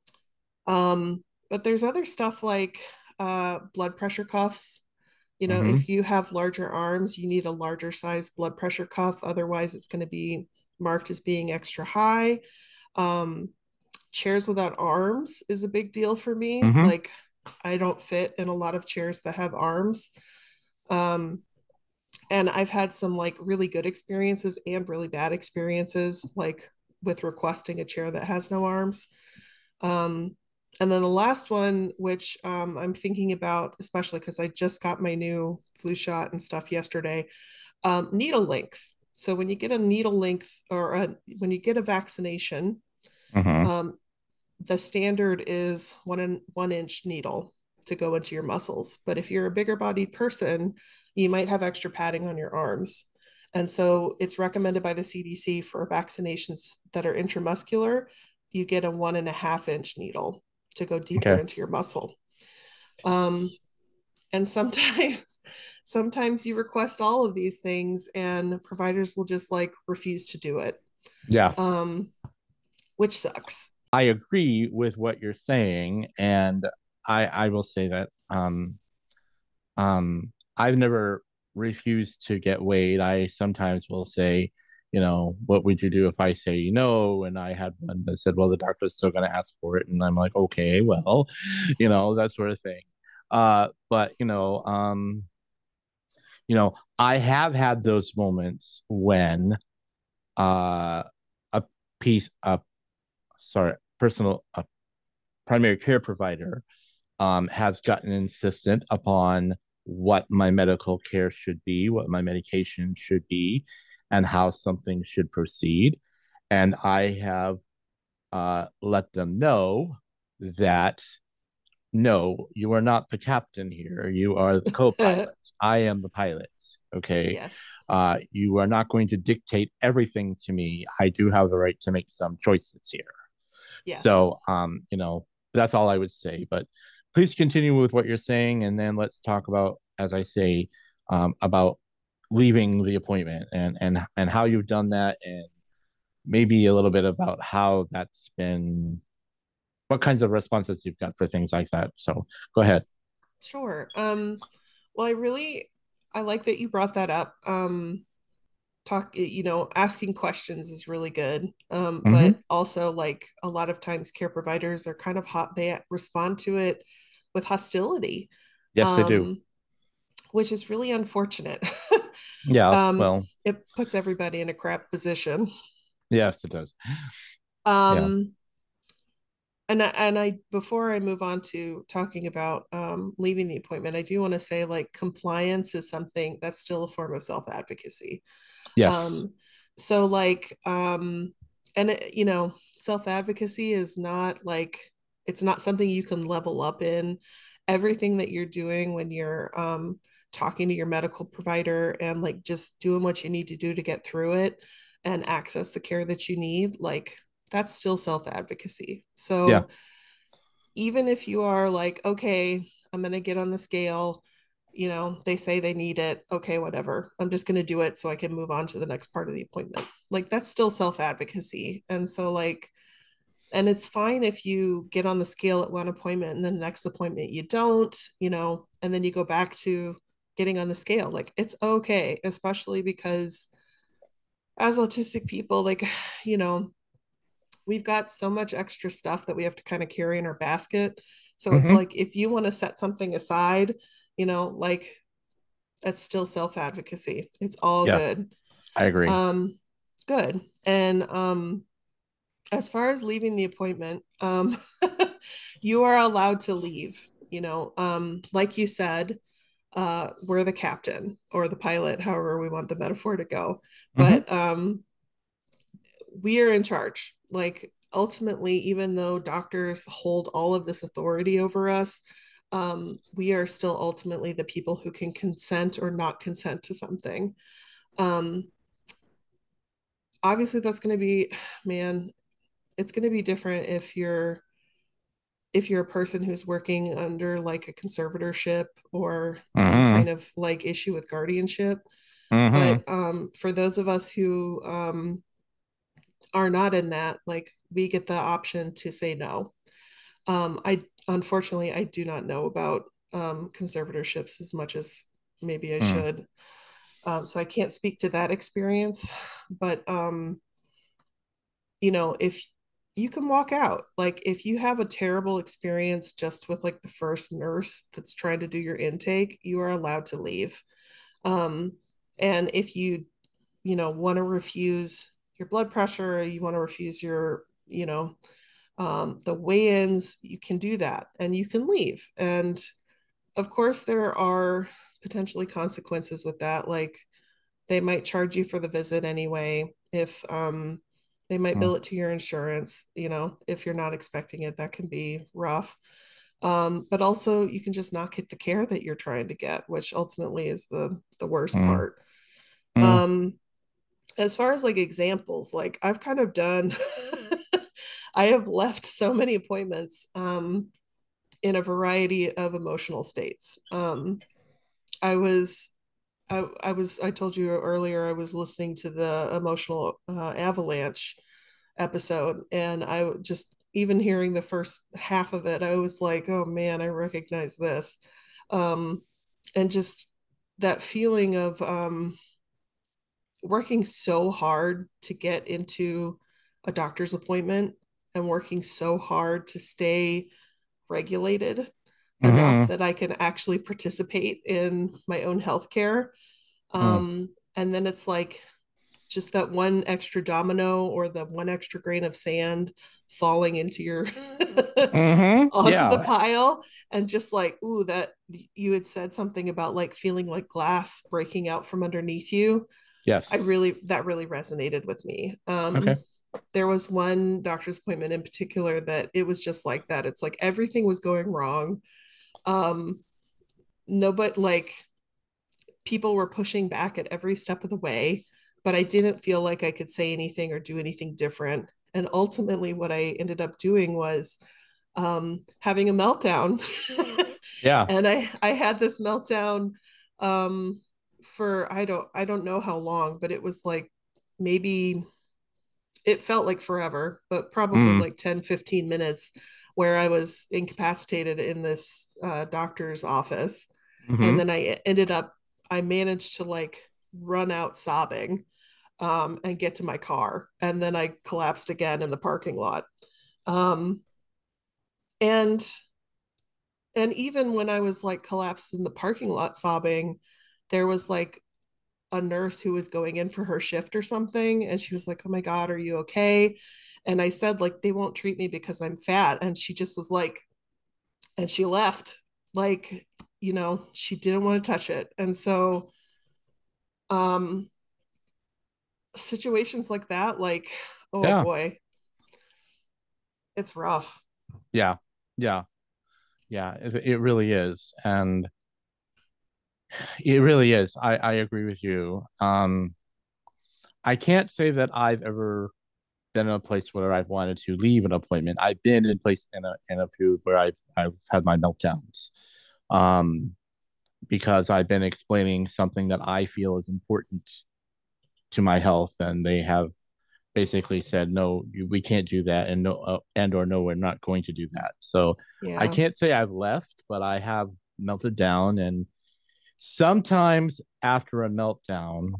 Um, but there's other stuff like uh, blood pressure cuffs. You know, Mm-hmm. if you have larger arms, you need a larger size blood pressure cuff. Otherwise, it's going to be marked as being extra high. Um, chairs without arms is a big deal for me. Mm-hmm. Like, I don't fit in a lot of chairs that have arms. Um, and I've had some like really good experiences and really bad experiences, like with requesting a chair that has no arms. Um, and then the last one, which um, I'm thinking about, especially because I just got my new flu shot and stuff yesterday, um, needle length. So when you get a needle length or a, when you get a vaccination, Mm-hmm. um, the standard is one in, one inch needle to go into your muscles. But if you're a bigger bodied person, you might have extra padding on your arms. And so it's recommended by the C D C for vaccinations that are intramuscular, you get a one and a half inch needle to go deeper Okay. into your muscle. Um, and sometimes, sometimes you request all of these things and providers will just like refuse to do it, Yeah. um, which sucks. I agree with what you're saying, and I I will say that um um I've never refused to get weighed. I sometimes will say, you know, what would you do if I say no? And I had one that said, well, the doctor's still going to ask for it, and I'm like, okay, well, you know, that sort of thing. Uh, but you know, um, you know, I have had those moments when uh a piece, a sorry, personal, a primary care provider um, has gotten insistent upon what my medical care should be, what my medication should be, and how something should proceed. And I have uh, let them know that no, you are not the captain here. You are the co pilot. I am the pilot. Okay. Yes. Uh, you are not going to dictate everything to me. I do have the right to make some choices here. Yes. So, um, you know, that's all I would say. But please continue with what you're saying, and then let's talk about, as I say, um, about leaving the appointment and and and how you've done that, and maybe a little bit about how that's been, what kinds of responses you've got for things like that. So, go ahead. Sure. Um, well, I really I like that you brought that up. Um, talk, you know, asking questions is really good. Um, Mm-hmm. but also like a lot of times care providers are kind of hot, they respond to it with hostility. Yes, they do. Um, which is really unfortunate. Yeah. um, Well, it puts everybody in a crap position. yes, it does. Yeah. Um, and I, and I before I move on to talking about um, leaving the appointment, I do want to say like compliance is something that's still a form of self advocacy. Yes. Um, so like um, and it, you know, self advocacy is not like it's not something you can level up in. Everything that you're doing when you're um, talking to your medical provider and like just doing what you need to do to get through it and access the care that you need, like that's still self advocacy. Yeah. So even if you are like, okay, I'm going to get on the scale, you know, they say they need it. Okay, whatever. I'm just going to do it so I can move on to the next part of the appointment. Like that's still self advocacy. And so, like, and it's fine if you get on the scale at one appointment and then the next appointment you don't, you know, and then you go back to getting on the scale. Like it's okay, especially because as autistic people, like, you know, we've got so much extra stuff that we have to kind of carry in our basket. So it's Mm-hmm. like if you want to set something aside, you know, like that's still self advocacy. It's all Yeah, good. I agree. Um, good. And um, as far as leaving the appointment, um, you are allowed to leave. You know, um, like you said, uh, we're the captain or the pilot, however we want the metaphor to go. Mm-hmm. But um, we are in charge. Like ultimately, even though doctors hold all of this authority over us, um, we are still ultimately the people who can consent or not consent to something. Um, obviously, that's going to be, man, it's going to be different if you're if you're a person who's working under like a conservatorship or some Mm-hmm. kind of like issue with guardianship. Mm-hmm. But um, for those of us who um, are not in that, like we get the option to say no. Um, I unfortunately I do not know about um, conservatorships as much as maybe I Mm. should. Um, so I can't speak to that experience, but um, you know, if you can walk out, like if you have a terrible experience just with like the first nurse that's trying to do your intake, you are allowed to leave. Um, and if you, you know, want to refuse your blood pressure, you want to refuse your, you know, um, the weigh-ins, you can do that and you can leave. And of course, there are potentially consequences with that. Like they might charge you for the visit anyway. If um, they might Mm. bill it to your insurance, you know, if you're not expecting it, that can be rough. Um, but also you can just not get the care that you're trying to get, which ultimately is the the worst Mm. part. Mm. Um, as far as like examples, like I've kind of done, I have left so many appointments um, in a variety of emotional states. Um, I was, I, I was, I told you earlier, I was listening to the emotional uh, avalanche episode, and I just, even hearing the first half of it, I was like, oh man, I recognize this. Um, and just that feeling of um, working so hard to get into a doctor's appointment and working so hard to stay regulated enough Mm-hmm. that I can actually participate in my own healthcare. Mm. Um, and then it's like just that one extra domino or the one extra grain of sand falling into your Mm-hmm. onto the Yeah. pile, and just like, ooh, that you had said something about like feeling like glass breaking out from underneath you. I Yes. really, that really resonated with me. Um, Okay. there was one doctor's appointment in particular that it was just like that. It's like everything was going wrong. Um, no, but like people were pushing back at every step of the way, but I didn't feel like I could say anything or do anything different. And ultimately, what I ended up doing was um, having a meltdown. Yeah. And I, I had this meltdown um, for I don't I don't know how long, but it was like maybe it felt like forever, but probably Mm. like ten, fifteen minutes where I was incapacitated in this uh, doctor's office. And Mm-hmm. then I ended up, I managed to like run out sobbing um, and get to my car. And then I collapsed again in the parking lot. Um, and and even when I was like collapsed in the parking lot sobbing, there was like a nurse who was going in for her shift or something, and she was like, oh my god, are you okay? And I said, like, they won't treat me because I'm fat. And she just was like, and she left, like, you know, she didn't want to touch it. And so um situations like that, like, oh Yeah. boy, it's rough. Yeah. Yeah. Yeah. It, it really is. And it really is. I, I agree with you. Um, I can't say that I've ever been in a place where I've wanted to leave an appointment. I've been in place in a in a few where I've I've had my meltdowns. Um, because I've been explaining something that I feel is important to my health, and they have basically said, no, you, we can't do that, and no, uh, and or no, we're not going to do that. So I Yeah. can't say I've left, but I have melted down, and sometimes after a meltdown,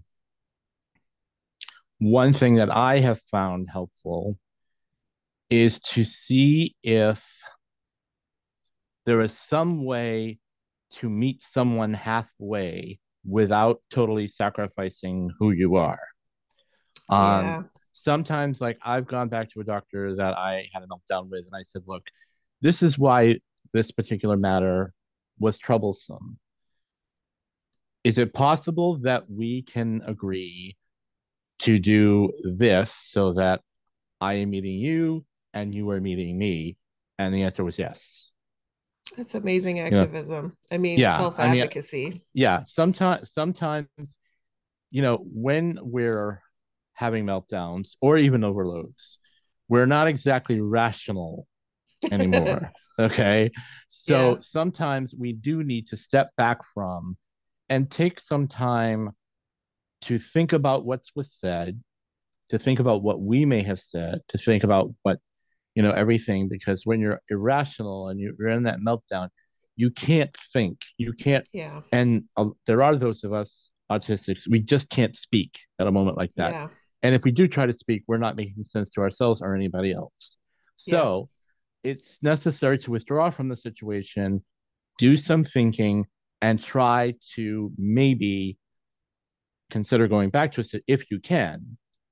one thing that I have found helpful is to see if there is some way to meet someone halfway without totally sacrificing who you are. Um, Yeah. sometimes, like I've gone back to a doctor that I had a meltdown with, and I said, "Look, this is why this particular matter was troublesome. Is it possible that we can agree to do this so that I am meeting you and you are meeting me?" And the answer was yes. That's amazing You know, activism. I mean, yeah. self I mean, advocacy. yeah. Sometimes, sometimes, you know, when we're having meltdowns or even overloads, we're not exactly rational anymore. Okay. So Yeah. sometimes we do need to step back from and take some time to think about what was said, to think about what we may have said, to think about what, you know, everything, because when you're irrational and you're in that meltdown, you can't think, you can't, Yeah. and uh, there are those of us autistics, we just can't speak at a moment like that. Yeah. And if we do try to speak, we're not making sense to ourselves or anybody else. Yeah. So it's necessary to withdraw from the situation, do some thinking, and try to maybe consider going back to it if you can,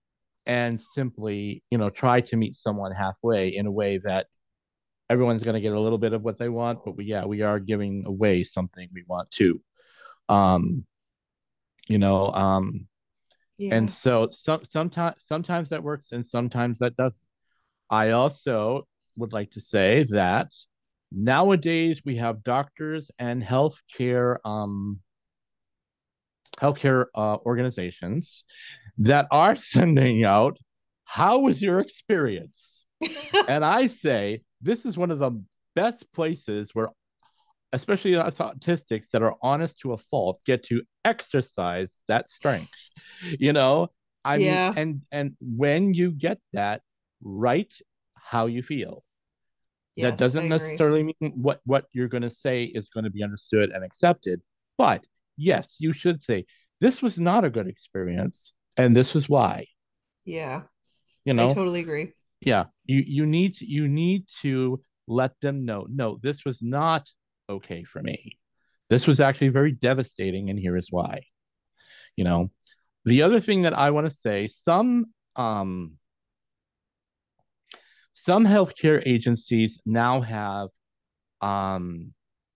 and simply, you know, try to meet someone halfway in a way that everyone's going to get a little bit of what they want, but we, yeah, we are giving away something we want too. Um, you know, um, and Yeah. so some sometimes sometimes that works and sometimes that doesn't. I also would like to say that nowadays we have doctors and healthcare um healthcare uh, organizations that are sending out, how was your experience? And I say this is one of the best places where, especially us autistics that are honest to a fault, get to exercise that strength. You know, I mean, Yeah. and and when you get that, write how you feel. That Yes, I doesn't agree. necessarily mean what what you're going to say is going to be understood and accepted, but yes, you should say this was not a good experience and this is why. Yeah, You I know, totally agree. yeah, you you need to, you need to let them know, no, this was not okay for me. This was actually very devastating, and here is why. You know, the other thing that I want to say, some um some healthcare agencies now have um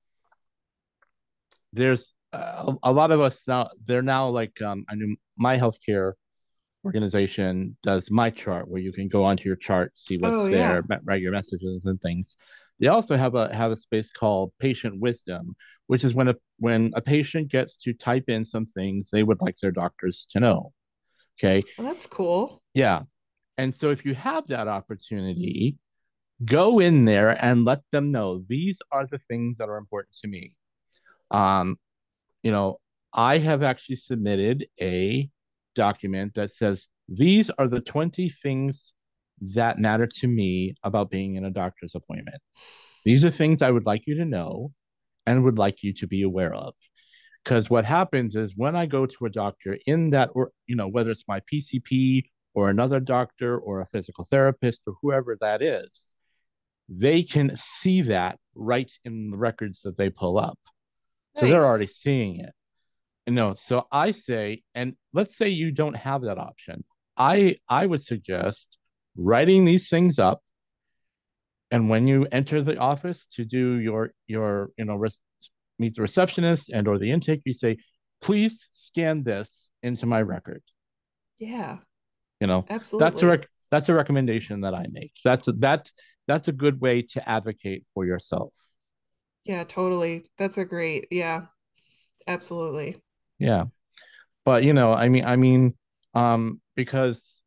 there's a, a lot of us now, they're now like, um I knew my healthcare organization does my chart, where you can go onto your chart, see Oh what's yeah. there, write your messages and things. They also have a have a space called patient wisdom, which is when a when a patient gets to type in some things they would like their doctors to know. Okay. Oh, that's cool. Yeah. And so if you have that opportunity, go in there and let them know these are the things that are important to me. Um, you know, I have actually submitted a document that says these are the twenty things that matter to me about being in a doctor's appointment. These are things I would like you to know and would like you to be aware of. Because what happens is when I go to a doctor in that, or, you know, whether it's my P C P or another doctor or a physical therapist or whoever that is, they can see that right in the records that they pull up. So they're already Nice. seeing it. No, so I say, and let's say you don't have that option. I I would suggest writing these things up, and when you enter the office to do your your you know res- meet the receptionist and or the intake, you say, please scan this into my record. Yeah, You know, that's a absolutely. rec- that's a recommendation that I make. That's a, that's that's a good way to advocate for yourself. Yeah, totally. That's a great, yeah, absolutely. Yeah. But you know, I mean, I mean, um, because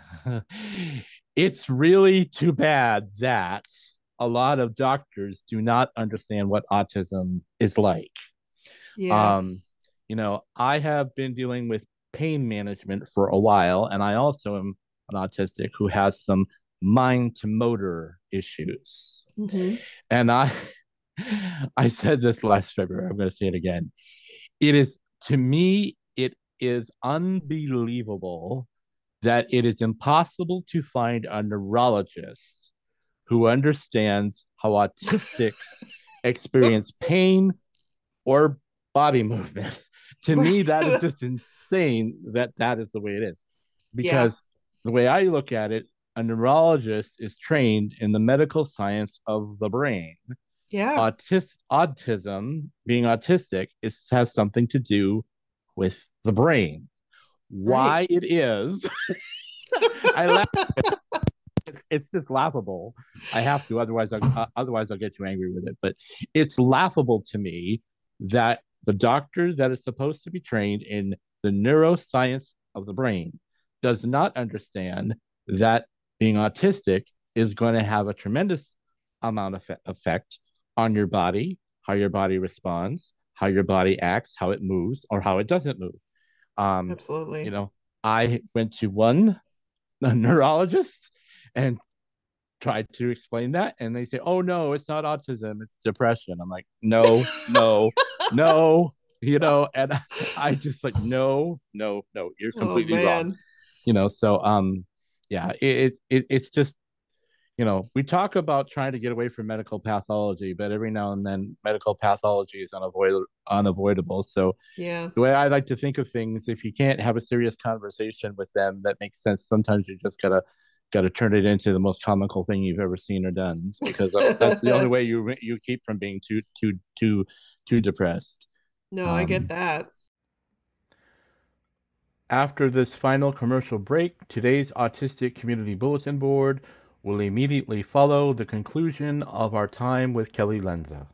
it's really too bad that a lot of doctors do not understand what autism is like. Yeah. Um, you know, I have been dealing with pain management for a while, and I also am an autistic who has some mind to motor issues. Hmm. And I, I said this last February. I'm going to say it again. It is, to me, it is unbelievable that it is impossible to find a neurologist who understands how autistics experience pain or body movement. To me, that is just insane that that is the way it is. Yeah. Because the way I look at it, a neurologist is trained in the medical science of the brain. Yeah. Autis- autism, being autistic, is has something to do with the brain. Right. Why it is, I laugh. It's, it's just laughable. I have to, otherwise, I, uh, otherwise I'll get too angry with it. But it's laughable to me that the doctor that is supposed to be trained in the neuroscience of the brain does not understand that being autistic is going to have a tremendous amount of effect on your body, how your body responds, how your body acts, how it moves, or how it doesn't move. Um, you Absolutely. know, I went to one neurologist and tried to explain that, and they say, oh no, it's not autism, it's depression. I'm like, no, no, no, you know. And I just like, no, no, no, you're Oh completely wrong. man. You know, so um yeah, it, it, it it's just, you know, we talk about trying to get away from medical pathology, but every now and then medical pathology is unavoid- unavoidable. So Yeah. the way I like to think of things, if you can't have a serious conversation with them that makes sense, sometimes you just gotta gotta turn it into the most comical thing you've ever seen or done, because that's the only way you you keep from being too too too too depressed. No, Um, I get that. After this final commercial break, today's Autistic Community Bulletin Board will immediately follow the conclusion of our time with Kelly Lenza.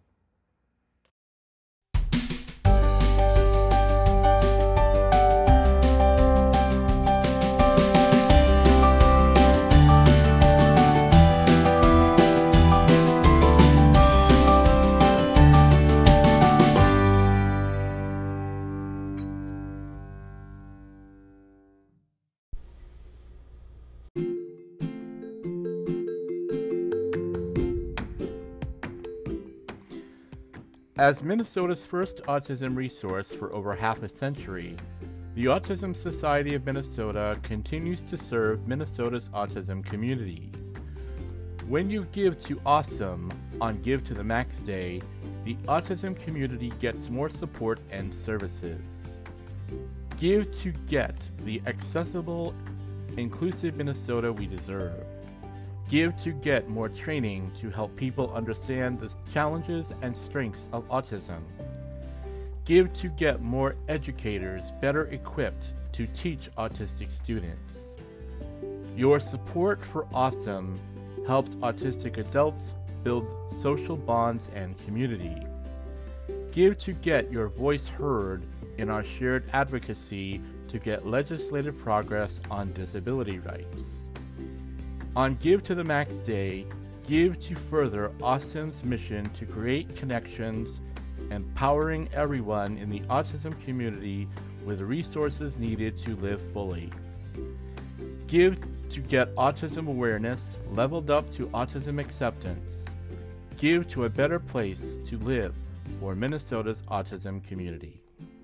As Minnesota's first autism resource for over half a century, the Autism Society of Minnesota continues to serve Minnesota's autism community. When you give to Awesome on Give to the Max Day, the autism community gets more support and services. Give to get the accessible, inclusive Minnesota we deserve. Give to get more training to help people understand the challenges and strengths of autism. Give to get more educators better equipped to teach autistic students. Your support for Awesome helps autistic adults build social bonds and community. Give to get your voice heard in our shared advocacy to get legislative progress on disability rights. On Give to the Max Day, give to further Awesome's mission to create connections, empowering everyone in the autism community with the resources needed to live fully. Give to get autism awareness leveled up to autism acceptance. Give to a better place to live for Minnesota's autism community.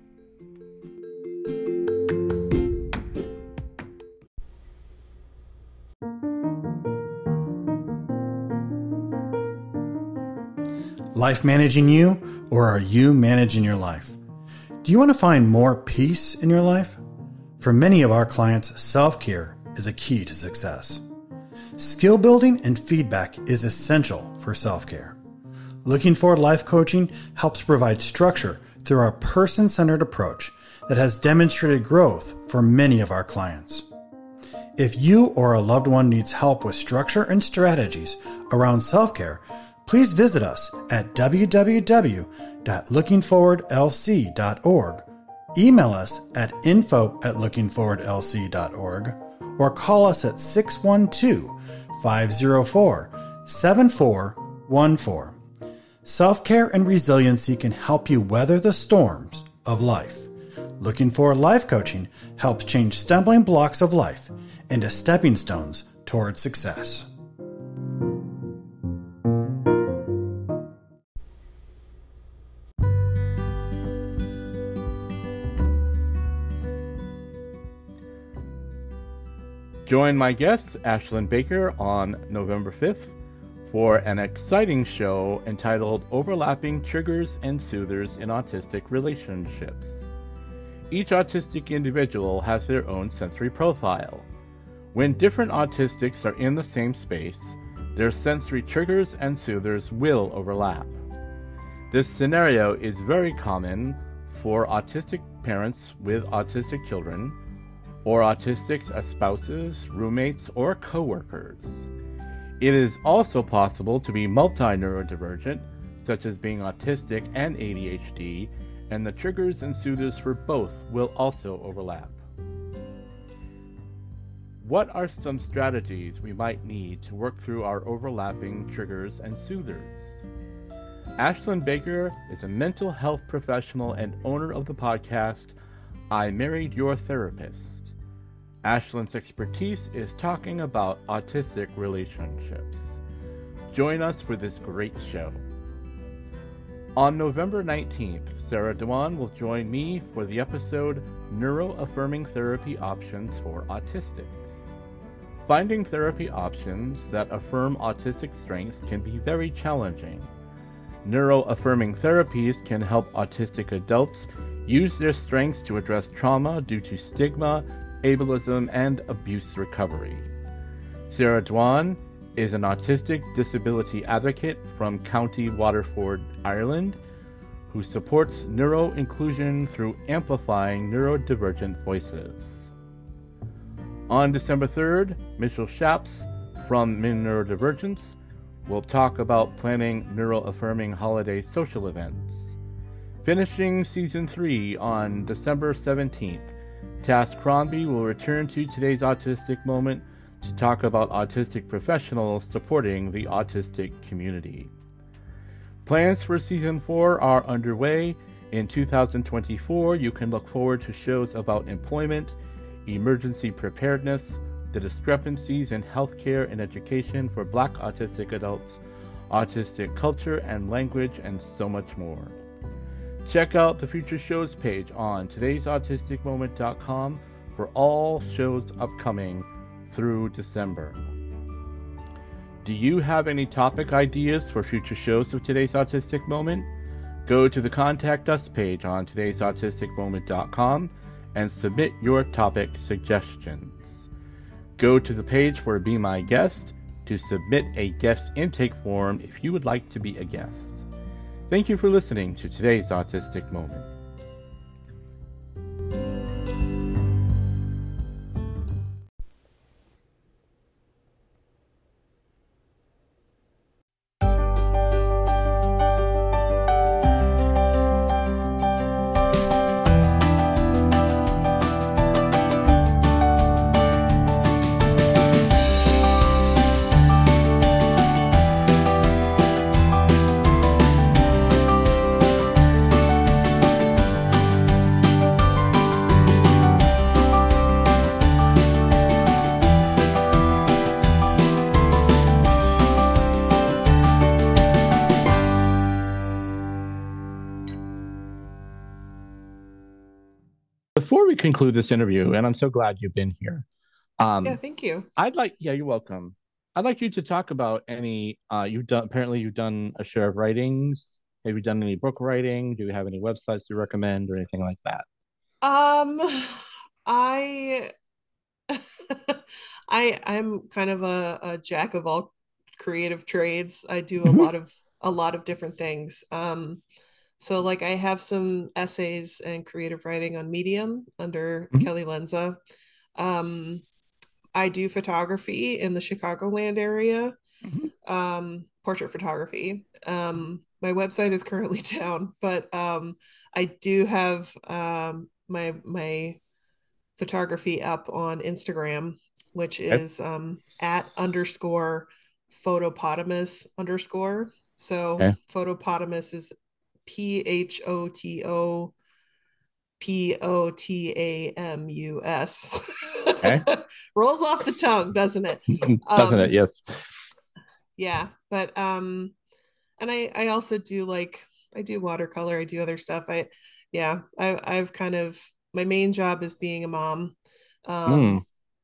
Life managing you, or are you managing your life? Do you want to find more peace in your life? For many of our clients, self-care is a key to success. Skill building and feedback is essential for self-care. Looking Forward Life Coaching helps provide structure through our person-centered approach that has demonstrated growth for many of our clients. If you or a loved one needs help with structure and strategies around self-care, please visit us at w w w dot looking forward l c dot org, email us at info at looking forward l c dot org, or call us at six one two, five zero four, seven four one four. Self-care and resiliency can help you weather the storms of life. Looking Forward Life Coaching helps change stumbling blocks of life into stepping stones toward success. Join my guest, Ashlyn Baker, on November fifth for an exciting show entitled Overlapping Triggers and Soothers in Autistic Relationships. Each autistic individual has their own sensory profile. When different autistics are in the same space, their sensory triggers and soothers will overlap. This scenario is very common for autistic parents with autistic children, or autistics as spouses, roommates, or coworkers. It is also possible to be multi-neurodivergent, such as being autistic and A D H D, and the triggers and soothers for both will also overlap. What are some strategies we might need to work through our overlapping triggers and soothers? Ashlyn Baker is a mental health professional and owner of the podcast, I Married Your Therapist. Ashlyn's expertise is talking about autistic relationships. Join us for this great show. On November nineteenth, Sarah Dewan will join me for the episode Neuroaffirming Therapy Options for Autistics. Finding therapy options that affirm autistic strengths can be very challenging. Neuro-affirming therapies can help autistic adults use their strengths to address trauma due to stigma, ableism, and abuse recovery. Sarah Dwan is an autistic disability advocate from County Waterford, Ireland, who supports neuro-inclusion through amplifying neurodivergent voices. On December third, Mitchell Shaps from Neurodivergence will talk about planning neuro-affirming holiday social events. Finishing season three on December seventeenth, Tass Crombie will return to Today's Autistic Moment to talk about autistic professionals supporting the autistic community. Plans for season four are underway. In two thousand twenty-four, you can look forward to shows about employment, emergency preparedness, the discrepancies in healthcare and education for Black autistic adults, autistic culture and language, and so much more. Check out the future shows page on todays autistic moment dot com for all shows upcoming through December. Do you have any topic ideas for future shows of Today's Autistic Moment? Go to the Contact Us page on todays autistic moment dot com and submit your topic suggestions. Go to the page for Be My Guest to submit a guest intake form if you would like to be a guest. Thank you for listening to Today's Autistic Moment. Before we conclude this interview, and I'm so glad you've been here. Um, yeah, thank you. I'd like, yeah, you're welcome. I'd like you to talk about any, uh, you've done, apparently you've done a share of writings. Have you done any book writing? Do you have any websites to recommend or anything like that? Um, I, I, I'm kind of a, a jack of all creative trades. I do a lot of, a lot of different things. Um, So like I have some essays and creative writing on Medium under mm-hmm. Kelly Lenza. Um, I do photography in the Chicagoland area, mm-hmm. um, portrait photography. Um, my website is currently down, but um, I do have um, my my photography up on Instagram, which is um, at underscore photopotamus underscore. So okay. Photopotamus is P H O T O P O T A M U S. Okay. Rolls off the tongue, doesn't it? Doesn't um, it? Yes. Yeah. But, um, and I, I also do like, I do watercolor. I do other stuff. I, yeah, I, I've kind of, my main job is being a mom. Um, mm.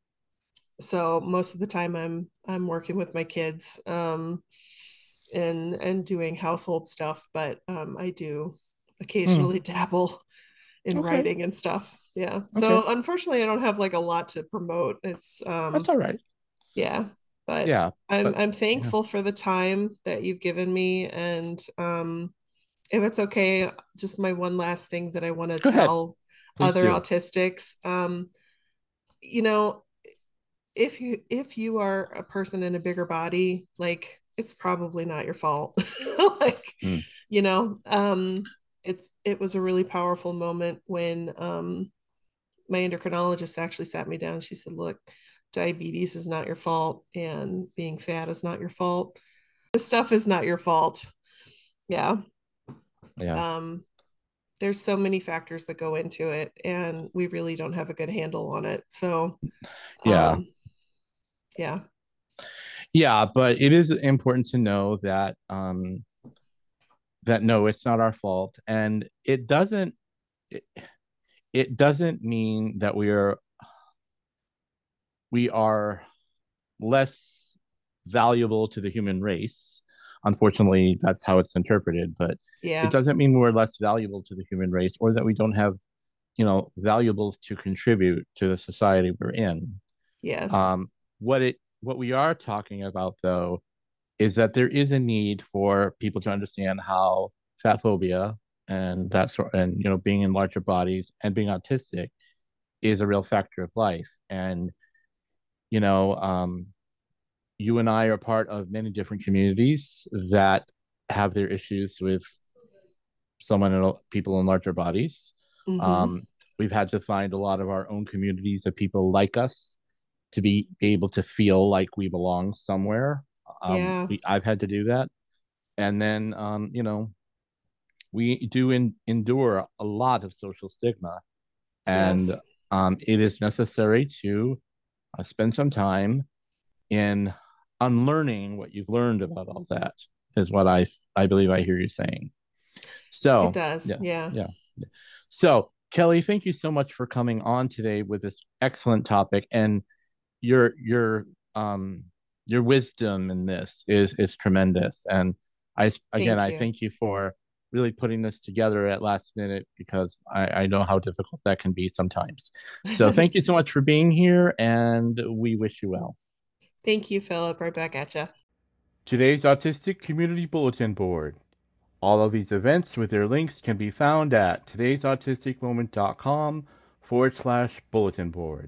So most of the time I'm, I'm working with my kids. Um, and and doing household stuff, but um I do occasionally mm. dabble in okay. writing and stuff. Yeah. So okay. Unfortunately I don't have like a lot to promote. It's um That's all right. Yeah. But yeah, I'm but, I'm thankful yeah. for the time that you've given me. And um if it's okay, just my one last thing that I want to tell other do. autistics. Um, you know, if you if you are a person in a bigger body, like it's probably not your fault. like, mm. you know, um, it's, it was a really powerful moment when um, my endocrinologist actually sat me down. She said, look, diabetes is not your fault and being fat is not your fault. This stuff is not your fault. Yeah. Yeah. Um, there's so many factors that go into it and we really don't have a good handle on it. So, yeah. Um, yeah. Yeah, but it is important to know that um, that no, it's not our fault, and it doesn't it, it doesn't mean that we are we are less valuable to the human race. Unfortunately, that's how it's interpreted, but Yeah. it doesn't mean we're less valuable to the human race or that we don't have, you know, valuables to contribute to the society we're in. Yes. Um, what it what we are talking about, though, is that there is a need for people to understand how fat phobia and that sort, and you know, being in larger bodies and being autistic is a real factor of life. And you know, um, you and I are part of many different communities that have their issues with someone in people in larger bodies. Mm-hmm. Um, we've had to find a lot of our own communities of people like us to be able to feel like we belong somewhere. Um, Yeah. we, I've had to do that. And then, um, you know, we do in, endure a lot of social stigma. And Yes. um, it is necessary to uh, spend some time in unlearning what you've learned about all that, is what I, I believe I hear you saying. So It does. yeah, Yeah. yeah. So Kelly, thank you so much for coming on today with this excellent topic, and your your um your wisdom in this is is tremendous. And I again Thank I you. thank you for really putting this together at last minute, because I, I know how difficult that can be sometimes. So thank you so much for being here, and we wish you well. Thank you, Philip. Right back at you. Today's Autistic Community Bulletin Board. All of these events with their links can be found at todaysautisticmoment.com forward slash bulletin board.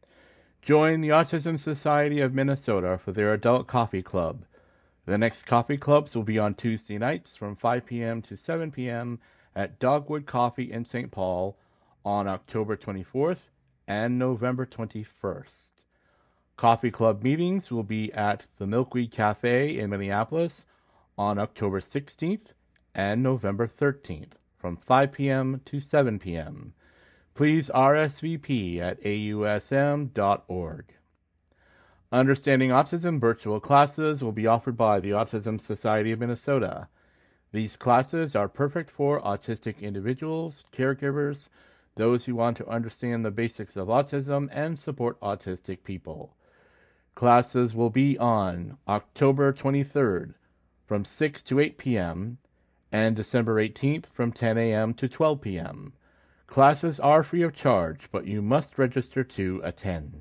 Join the Autism Society of Minnesota for their Adult Coffee Club. The next coffee clubs will be on Tuesday nights from five p.m. to seven p.m. at Dogwood Coffee in Saint Paul on October twenty-fourth and November twenty-first. Coffee club meetings will be at the Milkweed Cafe in Minneapolis on October sixteenth and November thirteenth from five p.m. to seven p.m. Please R S V P at A U S M dot org. Understanding Autism virtual classes will be offered by the Autism Society of Minnesota. These classes are perfect for autistic individuals, caregivers, those who want to understand the basics of autism and support autistic people. Classes will be on October twenty-third from six to eight p.m. and December eighteenth from ten a.m. to twelve p.m. Classes are free of charge, but you must register to attend.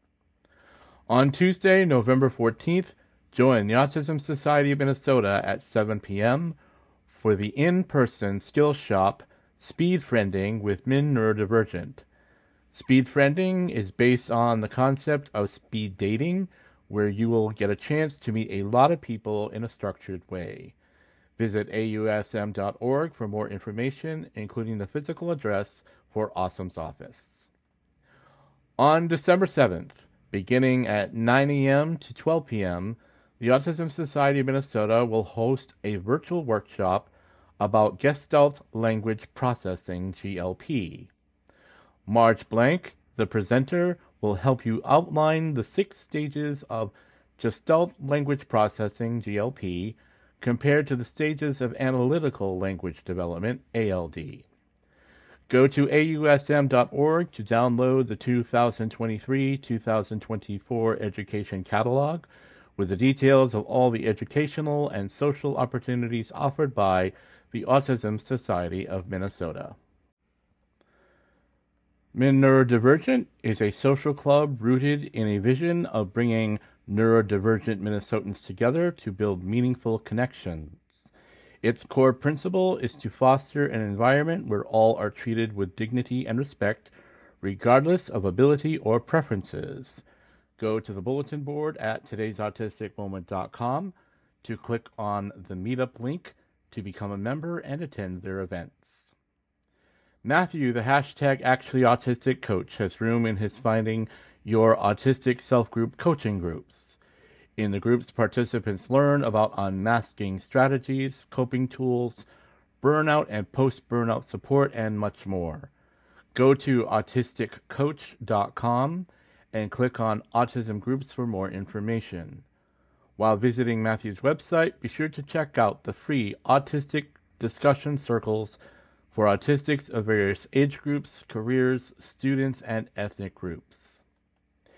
On Tuesday, November fourteenth, join the Autism Society of Minnesota at seven p.m. for the in-person skill shop Speed Friending with Min Neurodivergent. Speed Friending is based on the concept of speed dating, where you will get a chance to meet a lot of people in a structured way. Visit A U S M dot org for more information, including the physical address for Awesome's office. On December seventh, beginning at nine a.m. to twelve p.m., the Autism Society of Minnesota will host a virtual workshop about Gestalt Language Processing, G L P. Marge Blank, the presenter, will help you outline the six stages of Gestalt Language Processing, G L P, compared to the stages of Analytical Language Development, A L D. Go to A U S M dot org to download the two thousand twenty-three to two thousand twenty-four Education Catalog with the details of all the educational and social opportunities offered by the Autism Society of Minnesota. Min Neurodivergent is a social club rooted in a vision of bringing neurodivergent Minnesotans together to build meaningful connections. Its core principle is to foster an environment where all are treated with dignity and respect, regardless of ability or preferences. Go to the bulletin board at todays autistic moment dot com to click on the meetup link to become a member and attend their events. Matthew, the hashtag Actually Autistic Coach, has room in his Finding Your Autistic Self-Group coaching groups. In the groups, participants learn about unmasking strategies, coping tools, burnout and post-burnout support, and much more. Go to autistic coach dot com and click on Autism Groups for more information. While visiting Matthew's website, be sure to check out the free Autistic Discussion Circles for autistics of various age groups, careers, students, and ethnic groups.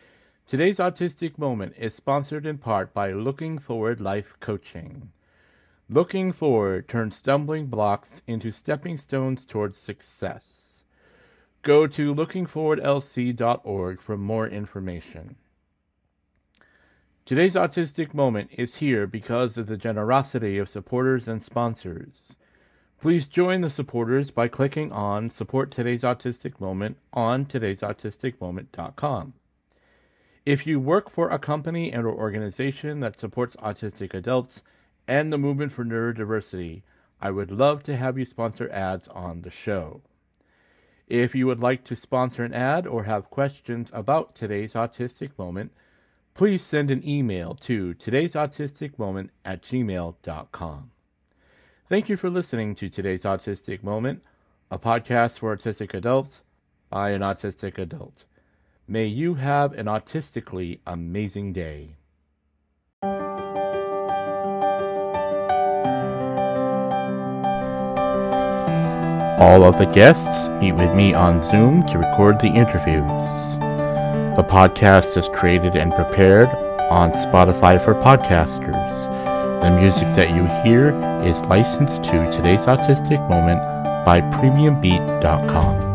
Today's Autistic Moment is sponsored in part by Looking Forward Life Coaching. Looking Forward turns stumbling blocks into stepping stones towards success. Go to looking forward l c dot org for more information. Today's Autistic Moment is here because of the generosity of supporters and sponsors. Please join the supporters by clicking on Support Today's Autistic Moment on todays autistic moment dot com. If you work for a company and or organization that supports autistic adults and the movement for neurodiversity, I would love to have you sponsor ads on the show. If you would like to sponsor an ad or have questions about Today's Autistic Moment, please send an email to todays autistic moment at gmail dot com. Thank you for listening to Today's Autistic Moment, a podcast for autistic adults by an autistic adult. May you have an autistically amazing day. All of the guests meet with me on Zoom to record the interviews. The podcast is created and prepared on Spotify for podcasters. The music that you hear is licensed to Today's Autistic Moment by premium beat dot com.